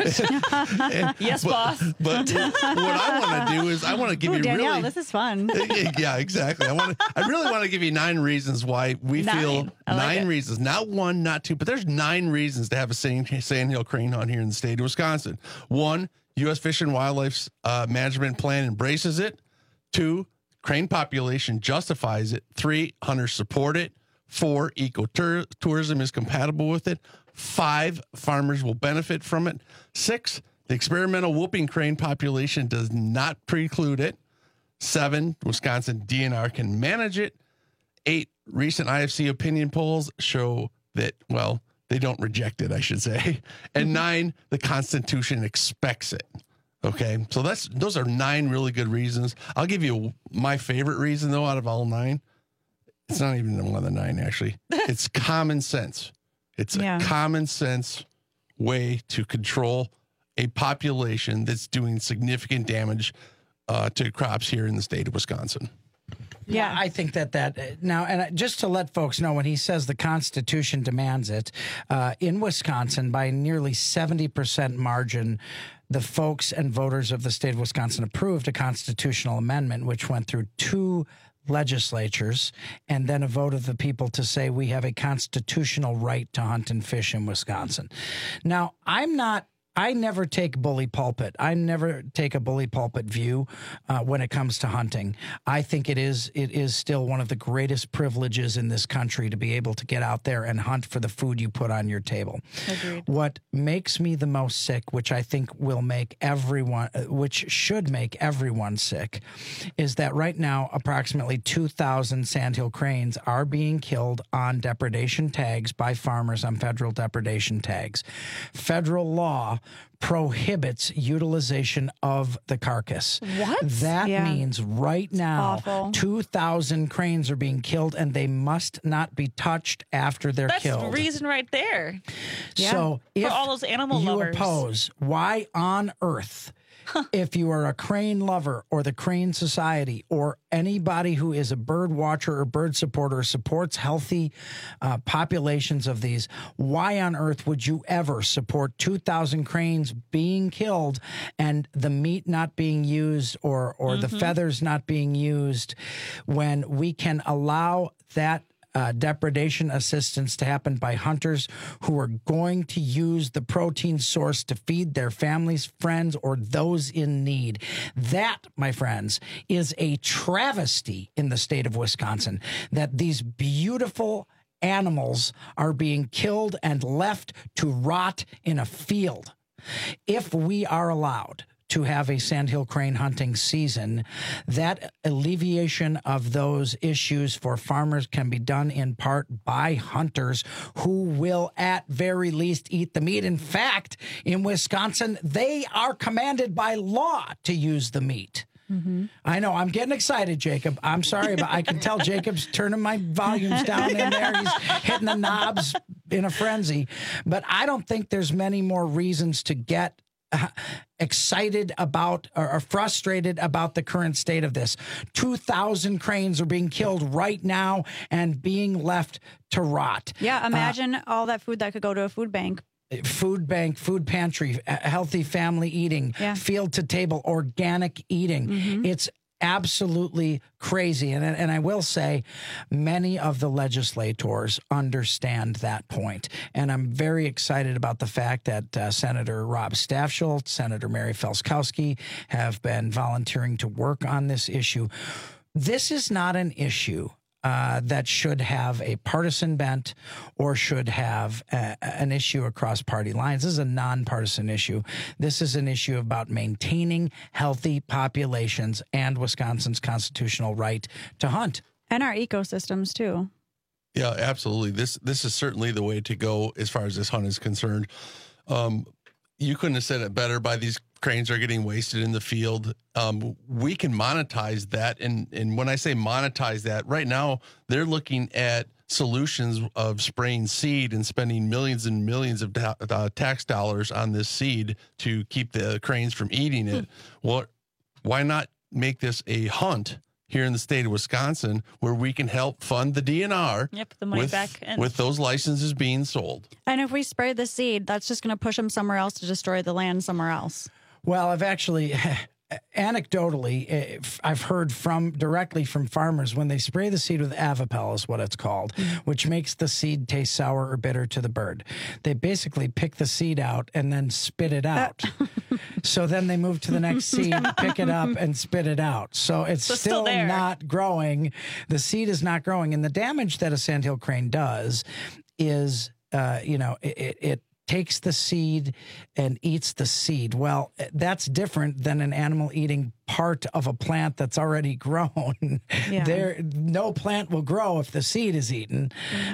Yes, boss. But what I want to do is I want to give you Danielle, really. this is fun. Yeah, exactly. I really want to give you 9 reasons why we feel I like 9 it. reasons, not 1, not 2, but there's 9 reasons to have a sandhill crane hunt here in the state of Wisconsin. 1, U.S. Fish and Wildlife Management Plan embraces it. 2, crane population justifies it. 3, hunters support it. 4, ecotourism is compatible with it. 5, farmers will benefit from it. 6, the experimental whooping crane population does not preclude it. 7, Wisconsin DNR can manage it. 8, recent IFC opinion polls show that, well, they don't reject it, I should say. And 9, the Constitution expects it. Okay, so those are 9 really good reasons. I'll give you my favorite reason, though, out of all 9. It's not even one of the 9, actually. It's common sense. It's a common sense way to control a population that's doing significant damage to crops here in the state of Wisconsin. Yeah, I think that now, and just to let folks know, when he says the Constitution demands it, in Wisconsin, by nearly 70% margin, the folks and voters of the state of Wisconsin approved a constitutional amendment, which went through 2 legislatures and then a vote of the people to say we have a constitutional right to hunt and fish in Wisconsin. Now, I never take bully pulpit. I never take a bully pulpit view when it comes to hunting. I think it is still one of the greatest privileges in this country to be able to get out there and hunt for the food you put on your table. Agreed. What makes me the most sick, which I think which should make everyone sick, is that right now approximately 2,000 sandhill cranes are being killed on depredation tags by farmers on federal depredation tags. Federal law prohibits utilization of the carcass. What? That means right now awful. 2,000 cranes are being killed and they must not be touched after they're killed. That's the reason right there. So For if all those animal you lovers. oppose, why on earth, if you are a crane lover or the Crane Society or anybody who is a bird watcher or bird supporter, supports healthy populations of these, why on earth would you ever support 2,000 cranes being killed and the meat not being used or the feathers not being used when we can allow that depredation assistance to happen by hunters who are going to use the protein source to feed their families, friends, or those in need? That, my friends, is a travesty in the state of Wisconsin, that these beautiful animals are being killed and left to rot in a field. If we are allowed to have a sandhill crane hunting season, that alleviation of those issues for farmers can be done in part by hunters who will at very least eat the meat. In fact, in Wisconsin, they are commanded by law to use the meat. I know. I'm getting excited, Jacob. I'm sorry, but I can tell Jacob's turning my volumes down in there. He's hitting the knobs in a frenzy. But I don't think there's many more reasons to get excited about or frustrated about the current state of this. 2,000 cranes are being killed right now and being left to rot. Yeah, imagine all that food that could go to a food bank. food bank, food pantry, healthy family eating, field to table, organic eating. It's absolutely crazy. And I will say many of the legislators understand that point. And I'm very excited about the fact that Senator Rob Staffschultz, Senator Mary Felskowski have been volunteering to work on this issue. This is not an issue that should have a partisan bent or should have an issue across party lines. This is a nonpartisan issue. This is an issue about maintaining healthy populations and Wisconsin's constitutional right to hunt. And our ecosystems, too. Yeah, absolutely. This is certainly the way to go as far as this hunt is concerned. You couldn't have said it better. By these cranes are getting wasted in the field. We can monetize that. And when I say monetize that, right now they're looking at solutions of spraying seed and spending millions and millions of tax dollars on this seed to keep the cranes from eating it. Well, why not make this a hunt here in the state of Wisconsin where we can help fund the DNR the money back in. With those licenses being sold? And if we spray the seed, that's just going to push them somewhere else to destroy the land somewhere else. Well, I've actually, anecdotally, I've heard directly from farmers when they spray the seed with Avapel is what it's called, which makes the seed taste sour or bitter to the bird. They basically pick the seed out and then spit it out. So then they move to the next seed, pick it up and spit it out. So it's still not growing. The seed is not growing. And the damage that a sandhill crane does is, it takes the seed and eats the seed. Well, that's different than an animal eating part of a plant that's already grown. No plant will grow if the seed is eaten.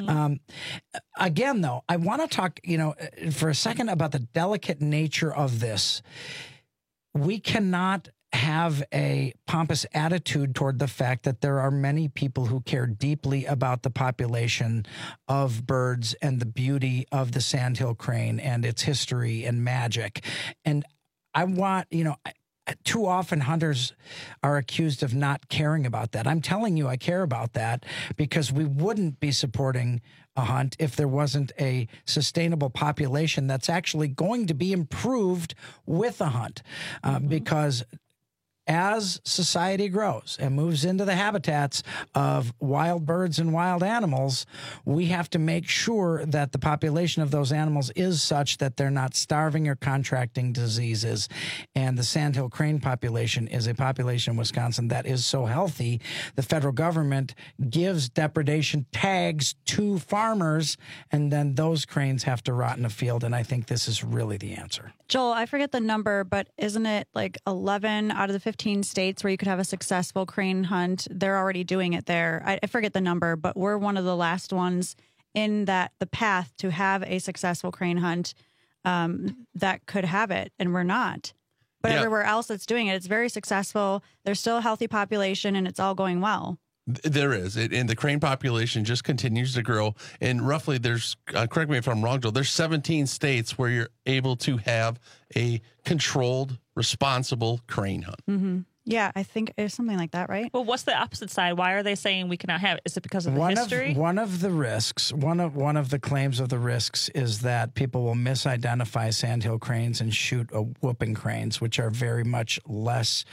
Again, though, I want to talk, for a second about the delicate nature of this. We cannot have a pompous attitude toward the fact that there are many people who care deeply about the population of birds and the beauty of the sandhill crane and its history and magic. And I want, too often hunters are accused of not caring about that. I'm telling you, I care about that because we wouldn't be supporting a hunt if there wasn't a sustainable population that's actually going to be improved with a hunt. Because as society grows and moves into the habitats of wild birds and wild animals, we have to make sure that the population of those animals is such that they're not starving or contracting diseases. And the sandhill crane population is a population in Wisconsin that is so healthy, the federal government gives depredation tags to farmers, and then those cranes have to rot in a field. And I think this is really the answer. Joel, I forget the number, but isn't it like 11 out of the 15 states where you could have a successful crane hunt? They're already doing it there. I forget the number, but we're one of the last ones in the path to have a successful crane hunt that could have it, and we're not. But everywhere else that's doing it, it's very successful. There's still a healthy population, and it's all going well. There is. And the crane population just continues to grow. And roughly there's, correct me if I'm wrong, Joe, there's 17 states where you're able to have a controlled, responsible crane hunt. Yeah, I think it's something like that, right? Well, what's the opposite side? Why are they saying we cannot have it? Is it because of the history? One of the risks, one of the claims of the risks is that people will misidentify sandhill cranes and shoot whooping cranes, which are very much less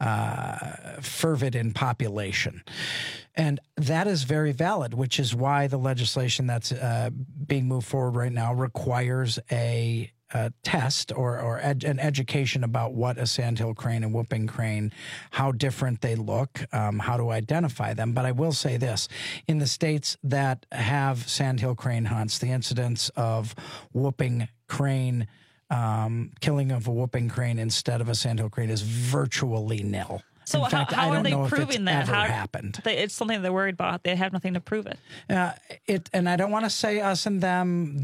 fervid in population. And that is very valid, which is why the legislation that's being moved forward right now requires a test or an education about what a sandhill crane and whooping crane, how different they look, how to identify them. But I will say this, in the states that have sandhill crane hunts, the incidence of whooping crane, killing of a whooping crane instead of a sandhill crane is virtually nil. So in fact, how I are don't they know proving if it's that? ever happened. It's something they're worried about. They have nothing to prove it. And I don't want to say us and them.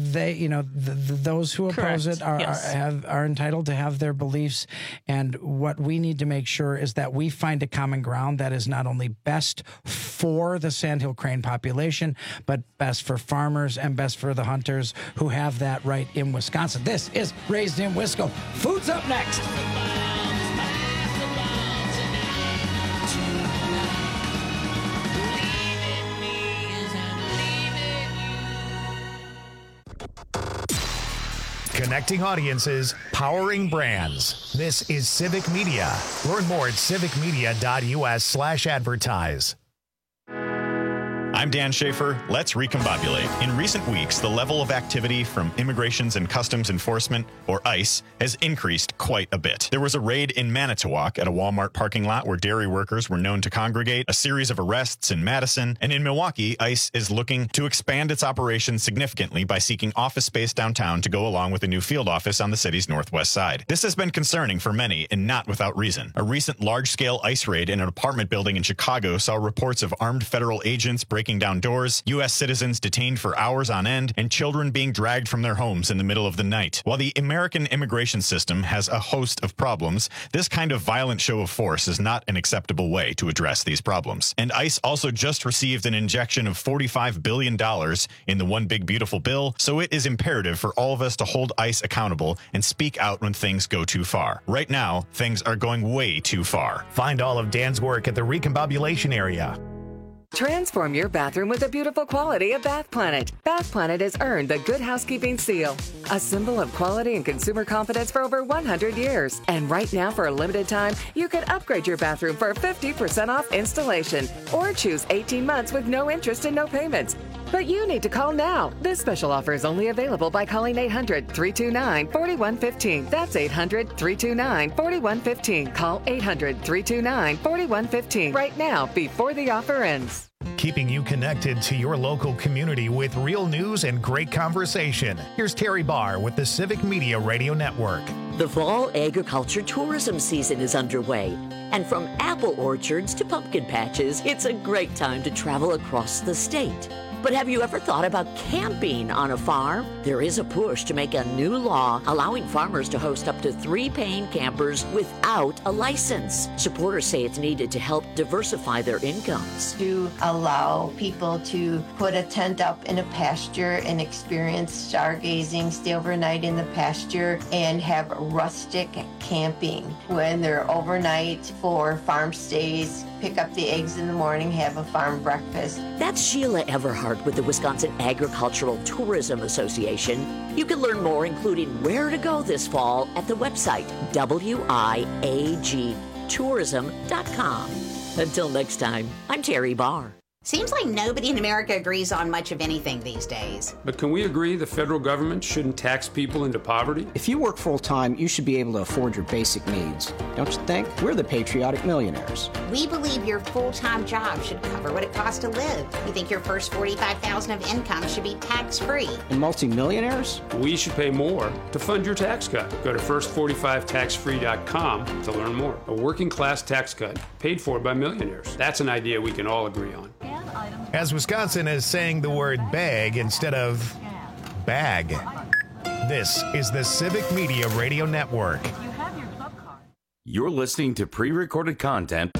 Those who oppose it are entitled to have their beliefs. And what we need to make sure is that we find a common ground that is not only best for the sandhill crane population, but best for farmers and best for the hunters who have that right in Wisconsin. This is Raised in Wisco. Food's up next. Connecting audiences, powering brands. This is Civic Media. Learn more at civicmedia.us/advertise. I'm Dan Schaefer. Let's recombobulate. In recent weeks, the level of activity from Immigrations and Customs Enforcement, or ICE, has increased quite a bit. There was a raid in Manitowoc at a Walmart parking lot where dairy workers were known to congregate, a series of arrests in Madison, and in Milwaukee, ICE is looking to expand its operations significantly by seeking office space downtown to go along with a new field office on the city's northwest side. This has been concerning for many, and not without reason. A recent large-scale ICE raid in an apartment building in Chicago saw reports of armed federal agents breaking down doors, U.S. citizens detained for hours on end, and children being dragged from their homes in the middle of the night. While the American immigration system has a host of problems, this kind of violent show of force is not an acceptable way to address these problems. And ICE also just received an injection of $45 billion in the One Big Beautiful Bill, so it is imperative for all of us to hold ICE accountable and speak out when things go too far. Right now, things are going way too far. Find all of Dan's work at the Recombobulation area. Transform your bathroom with the beautiful quality of Bath Planet. Bath Planet has earned the Good Housekeeping seal, a symbol of quality and consumer confidence for over 100 years. And right now, for a limited time, you can upgrade your bathroom for 50% off installation or choose 18 months with no interest and no payments. But you need to call now. This special offer is only available by calling 800-329-4115. That's 800-329-4115. Call 800-329-4115 right now before the offer ends. Keeping you connected to your local community with real news and great conversation. Here's Terry Barr with the Civic Media Radio Network. The fall agriculture tourism season is underway. And from apple orchards to pumpkin patches, it's a great time to travel across the state. But have you ever thought about camping on a farm? There is a push to make a new law allowing farmers to host up to 3 paying campers without a license. Supporters say it's needed to help diversify their incomes. To allow people to put a tent up in a pasture and experience stargazing, stay overnight in the pasture, and have rustic camping when they're overnight for farm stays, pick up the eggs in the morning, have a farm breakfast. That's Sheila Everhart with the Wisconsin Agricultural Tourism Association. You can learn more, including where to go this fall, at the website wiagtourism.com. Until next time, I'm Terry Barr. Seems like nobody in America agrees on much of anything these days. But can we agree the federal government shouldn't tax people into poverty? If you work full-time, you should be able to afford your basic needs. Don't you think? We're the patriotic millionaires. We believe your full-time job should cover what it costs to live. We think your first $45,000 of income should be tax-free. And multimillionaires? We should pay more to fund your tax cut. Go to first45taxfree.com to learn more. A working-class tax cut paid for by millionaires. That's an idea we can all agree on. As Wisconsin is saying the word bag instead of bag. This is the Civic Media Radio Network. You're listening to pre-recorded content.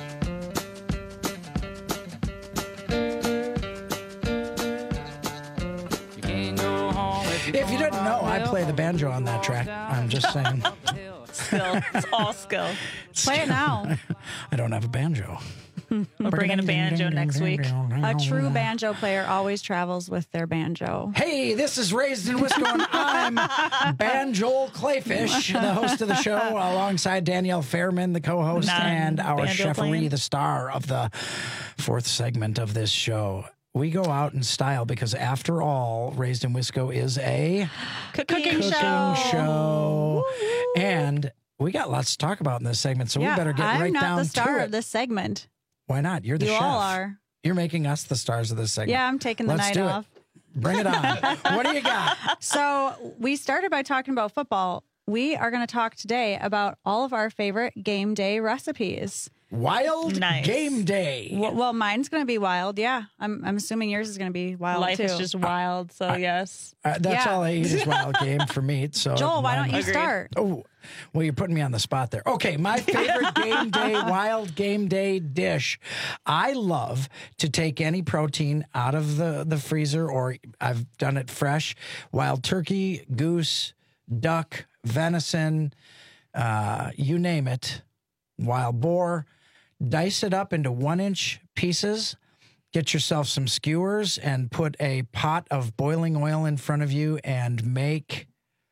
If you didn't know, I play the banjo on that track. I'm just saying. Skill. It's all skill. Play it now. I don't have a banjo. We're bringing a banjo next week. A true banjo player always travels with their banjo. Hey, this is Raised in Wisconsin. I'm Banjo Clayfish, the host of the show, alongside Danielle Fairman, the co-host, and our Chef-Ree, the star of the 4th segment of this show. We go out in style because, after all, Raised in Wisco is a cooking show. And we got lots to talk about in this segment, so we better get right down to it. I'm not the star of this segment. Why not? You're the chef. You all are. You're making us the stars of this segment. Yeah, I'm taking the night off. Bring it on. What do you got? So we started by talking about football. We are going to talk today about all of our favorite game day recipes. Wild game day. Well, mine's going to be wild. Yeah, I'm assuming yours is going to be wild. Life too. is just wild. So yes, that's all I eat is wild game for meat. So Joel, why don't you start? Oh, well, you're putting me on the spot there. Okay, my favorite game day, wild game day dish. I love to take any protein out of the freezer, or I've done it fresh. Wild turkey, goose, duck, venison, you name it. Wild boar. Dice it up into 1-inch pieces. Get yourself some skewers and put a pot of boiling oil in front of you and make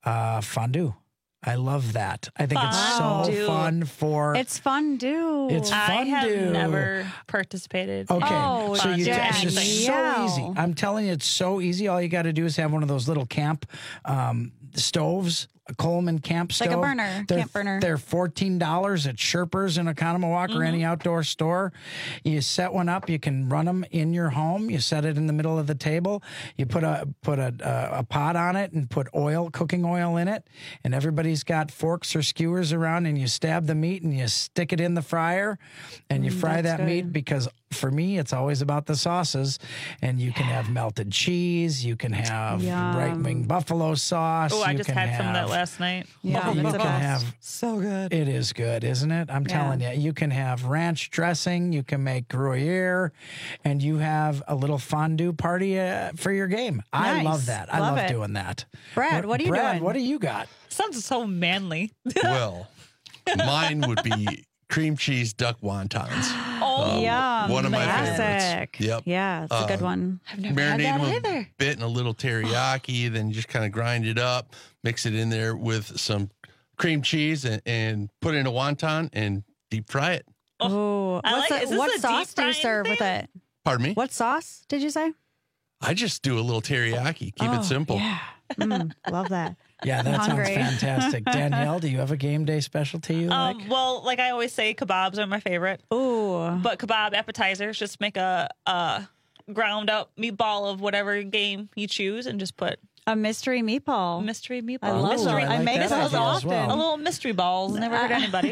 Fondue. I love that. I think it's so Fondue. fun for. It's fondue. It's I have fondue. never participated. Okay, in so you fondue. it's just so easy. I'm telling you, it's so easy. All you got to do is have one of those little camp stoves, a Coleman camp stove. Like a burner, camp burner. They're $14 at Sherpers in Oconomowoc or any outdoor store. You set one up. You can run them in your home. You set it in the middle of the table. You put a pot on it and put cooking oil in it. And everybody's got forks or skewers around, and you stab the meat and you stick it in the fryer, and you fry that meat because. For me, it's always about the sauces, and you can have melted cheese, you can have right wing buffalo sauce. Oh, I just had some of that last night. Yeah, you that's can have so good. It is good, isn't it? I'm telling you, you can have ranch dressing, you can make Gruyere, and you have a little fondue party for your game. I Nice. love that. I Love love it. doing that. Brad, what are you doing? What do you got? Sounds so manly. Well, mine would be cream cheese duck wontons. Oh, yum. One of my Classic. favorites. Yep. Yeah, it's a good one. I've never had Marinated that with either. a bit and a little teriyaki, then you just kind of grind it up, mix it in there with some cream cheese and put it in a wonton and deep fry it. Oh, I like it. Is this what a sauce deep do you frying serve with thing? it? Pardon me? What sauce did you say? I just do a little teriyaki. Keep it simple. Yeah. Love that. Yeah, that sounds hungry. fantastic. Danielle, do you have a game day specialty you like? Well, like I always say, kebabs are my favorite. Ooh. But kebab appetizers, just make a ground up meatball of whatever game you choose and just put a mystery meatball. Mystery meatball. I love mystery. it. I make that those idea as often. well. A little mystery balls. Never hurt anybody.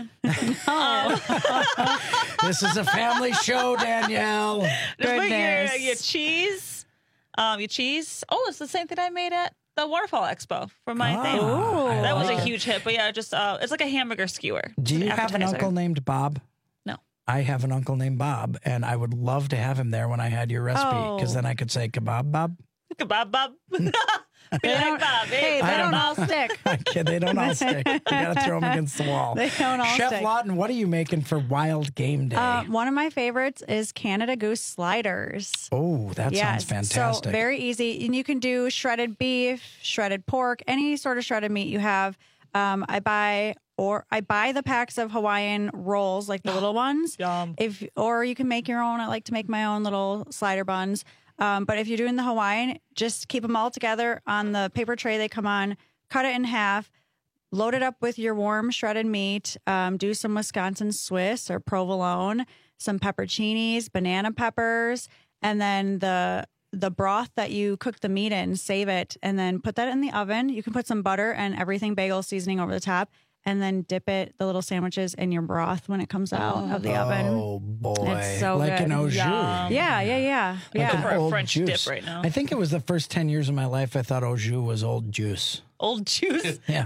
This is a family show, Danielle. Just put Goodness. your cheese. Your cheese. Oh, it's the same thing I made at the Waterfall Expo for my thing. I That was like a it. huge hit. But yeah, just it's like a hamburger skewer. Do you have an appetizer. uncle named Bob? No. I have an uncle named Bob, and I would love to have him there when I had your recipe, because then I could say kebab Bob. Kebab Bob. Be like Bob. Hey, they don't all stick. They don't all stick. You got to throw them against the wall. They don't all Chef stick. Lawton, what are you making for Wild Game Day? One of my favorites is Canada Goose sliders. Oh, that sounds fantastic. So very easy. And you can do shredded beef, shredded pork, any sort of shredded meat you have. I buy the packs of Hawaiian rolls, like the little ones. Yum. Or you can make your own. I like to make my own little slider buns. But if you're doing the Hawaiian, just keep them all together on the paper tray they come on, cut it in half, load it up with your warm shredded meat, do some Wisconsin Swiss or provolone, some pepperoncinis, banana peppers, and then the broth that you cook the meat in, save it, and then put that in the oven. You can put some butter and everything bagel seasoning over the top, and then dip the little sandwiches in your broth when it comes out of the oven. Oh boy, It's so like good. an au jus. Yeah. Like an For a old French juice. dip right now. I think it was the first 10 years of my life I thought au jus was old juice. Old juice. Yeah.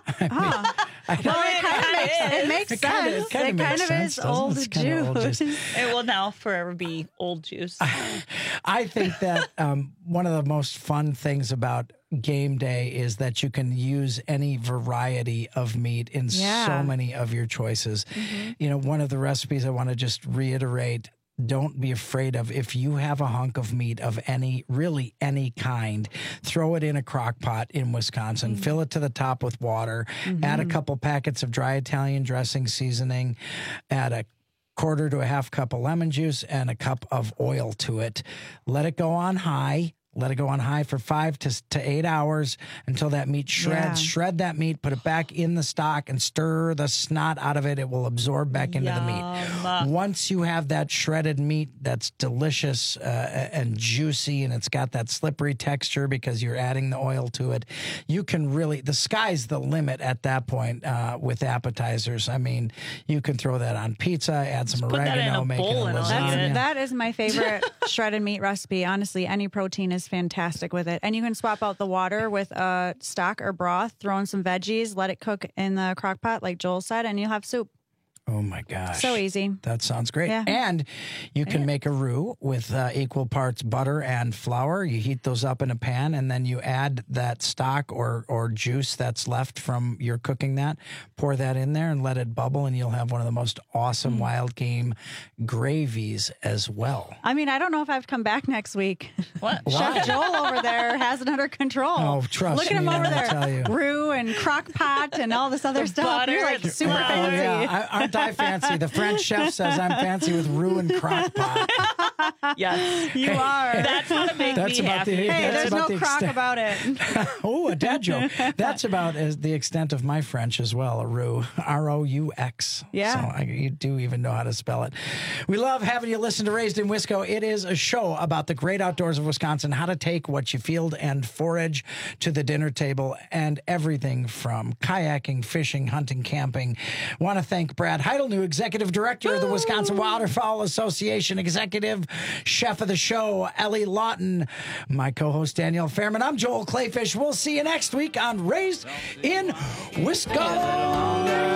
It makes It kinda- sense. it kinda It makes kind of sense, is doesn't it? old It's kinda old juice. juice. It will now forever be old juice. I think that one of the most fun things about game day is that you can use any variety of meat in so many of your choices. You know, one of the recipes I want to just reiterate, don't be afraid of, if you have a hunk of meat of really any kind, throw it in a crock pot in Wisconsin, fill it to the top with water, add a couple packets of dry Italian dressing seasoning, add a quarter to a half cup of lemon juice and a cup of oil to it. Let it go on high. Let it go on high for 5 to 8 hours until that meat shreds. Yeah. Shred that meat, put it back in the stock, and stir the snot out of it. It will absorb back into the meat. Once you have that shredded meat that's delicious and juicy, and it's got that slippery texture because you're adding the oil to it, you can really, the sky's the limit at that point with appetizers. I mean, you can throw that on pizza, add some put that in oregano, a make it a bowl and I'll eat lasagna. it. That is my favorite shredded meat recipe. Honestly, any protein is fantastic with it. And you can swap out the water with stock or broth, throw in some veggies, let it cook in the crock pot, like Joel said, and you'll have soup. Oh my gosh. So easy. That sounds great. Yeah. And you can make a roux with equal parts butter and flour. You heat those up in a pan, and then you add that stock or juice that's left from your cooking that. Pour that in there and let it bubble, and you'll have one of the most awesome wild game gravies as well. I mean, I don't know if I have to come back next week. What? Chef Joel over there has it under control. Oh, trust Look at him me, over I'll tell you. there. Roux and crock pot and all this other stuff. butter You're like and super flour. fancy. Yeah, aren't I fancy? The French chef says I'm fancy with roux and crock pot. Yes. You are. That's how to make That's me about happy. the- Hey, that's there's about no the crock extent. about it. Oh, a dad joke. That's about the extent of my French as well, a roux. R-O-U-X. Yeah. So you do even know how to spell it. We love having you listen to Raised in Wisco. It is a show about the great outdoors of Wisconsin, how to take what you field and forage to the dinner table, and everything from kayaking, fishing, hunting, camping. Want to thank Brad Heidel, new executive director of the Wisconsin Waterfowl Association, executive chef of the show, Ellie Lawton, my co-host Danielle Fairman. I'm Joel Clayfish. We'll see you next week on Raised in Wisconsin.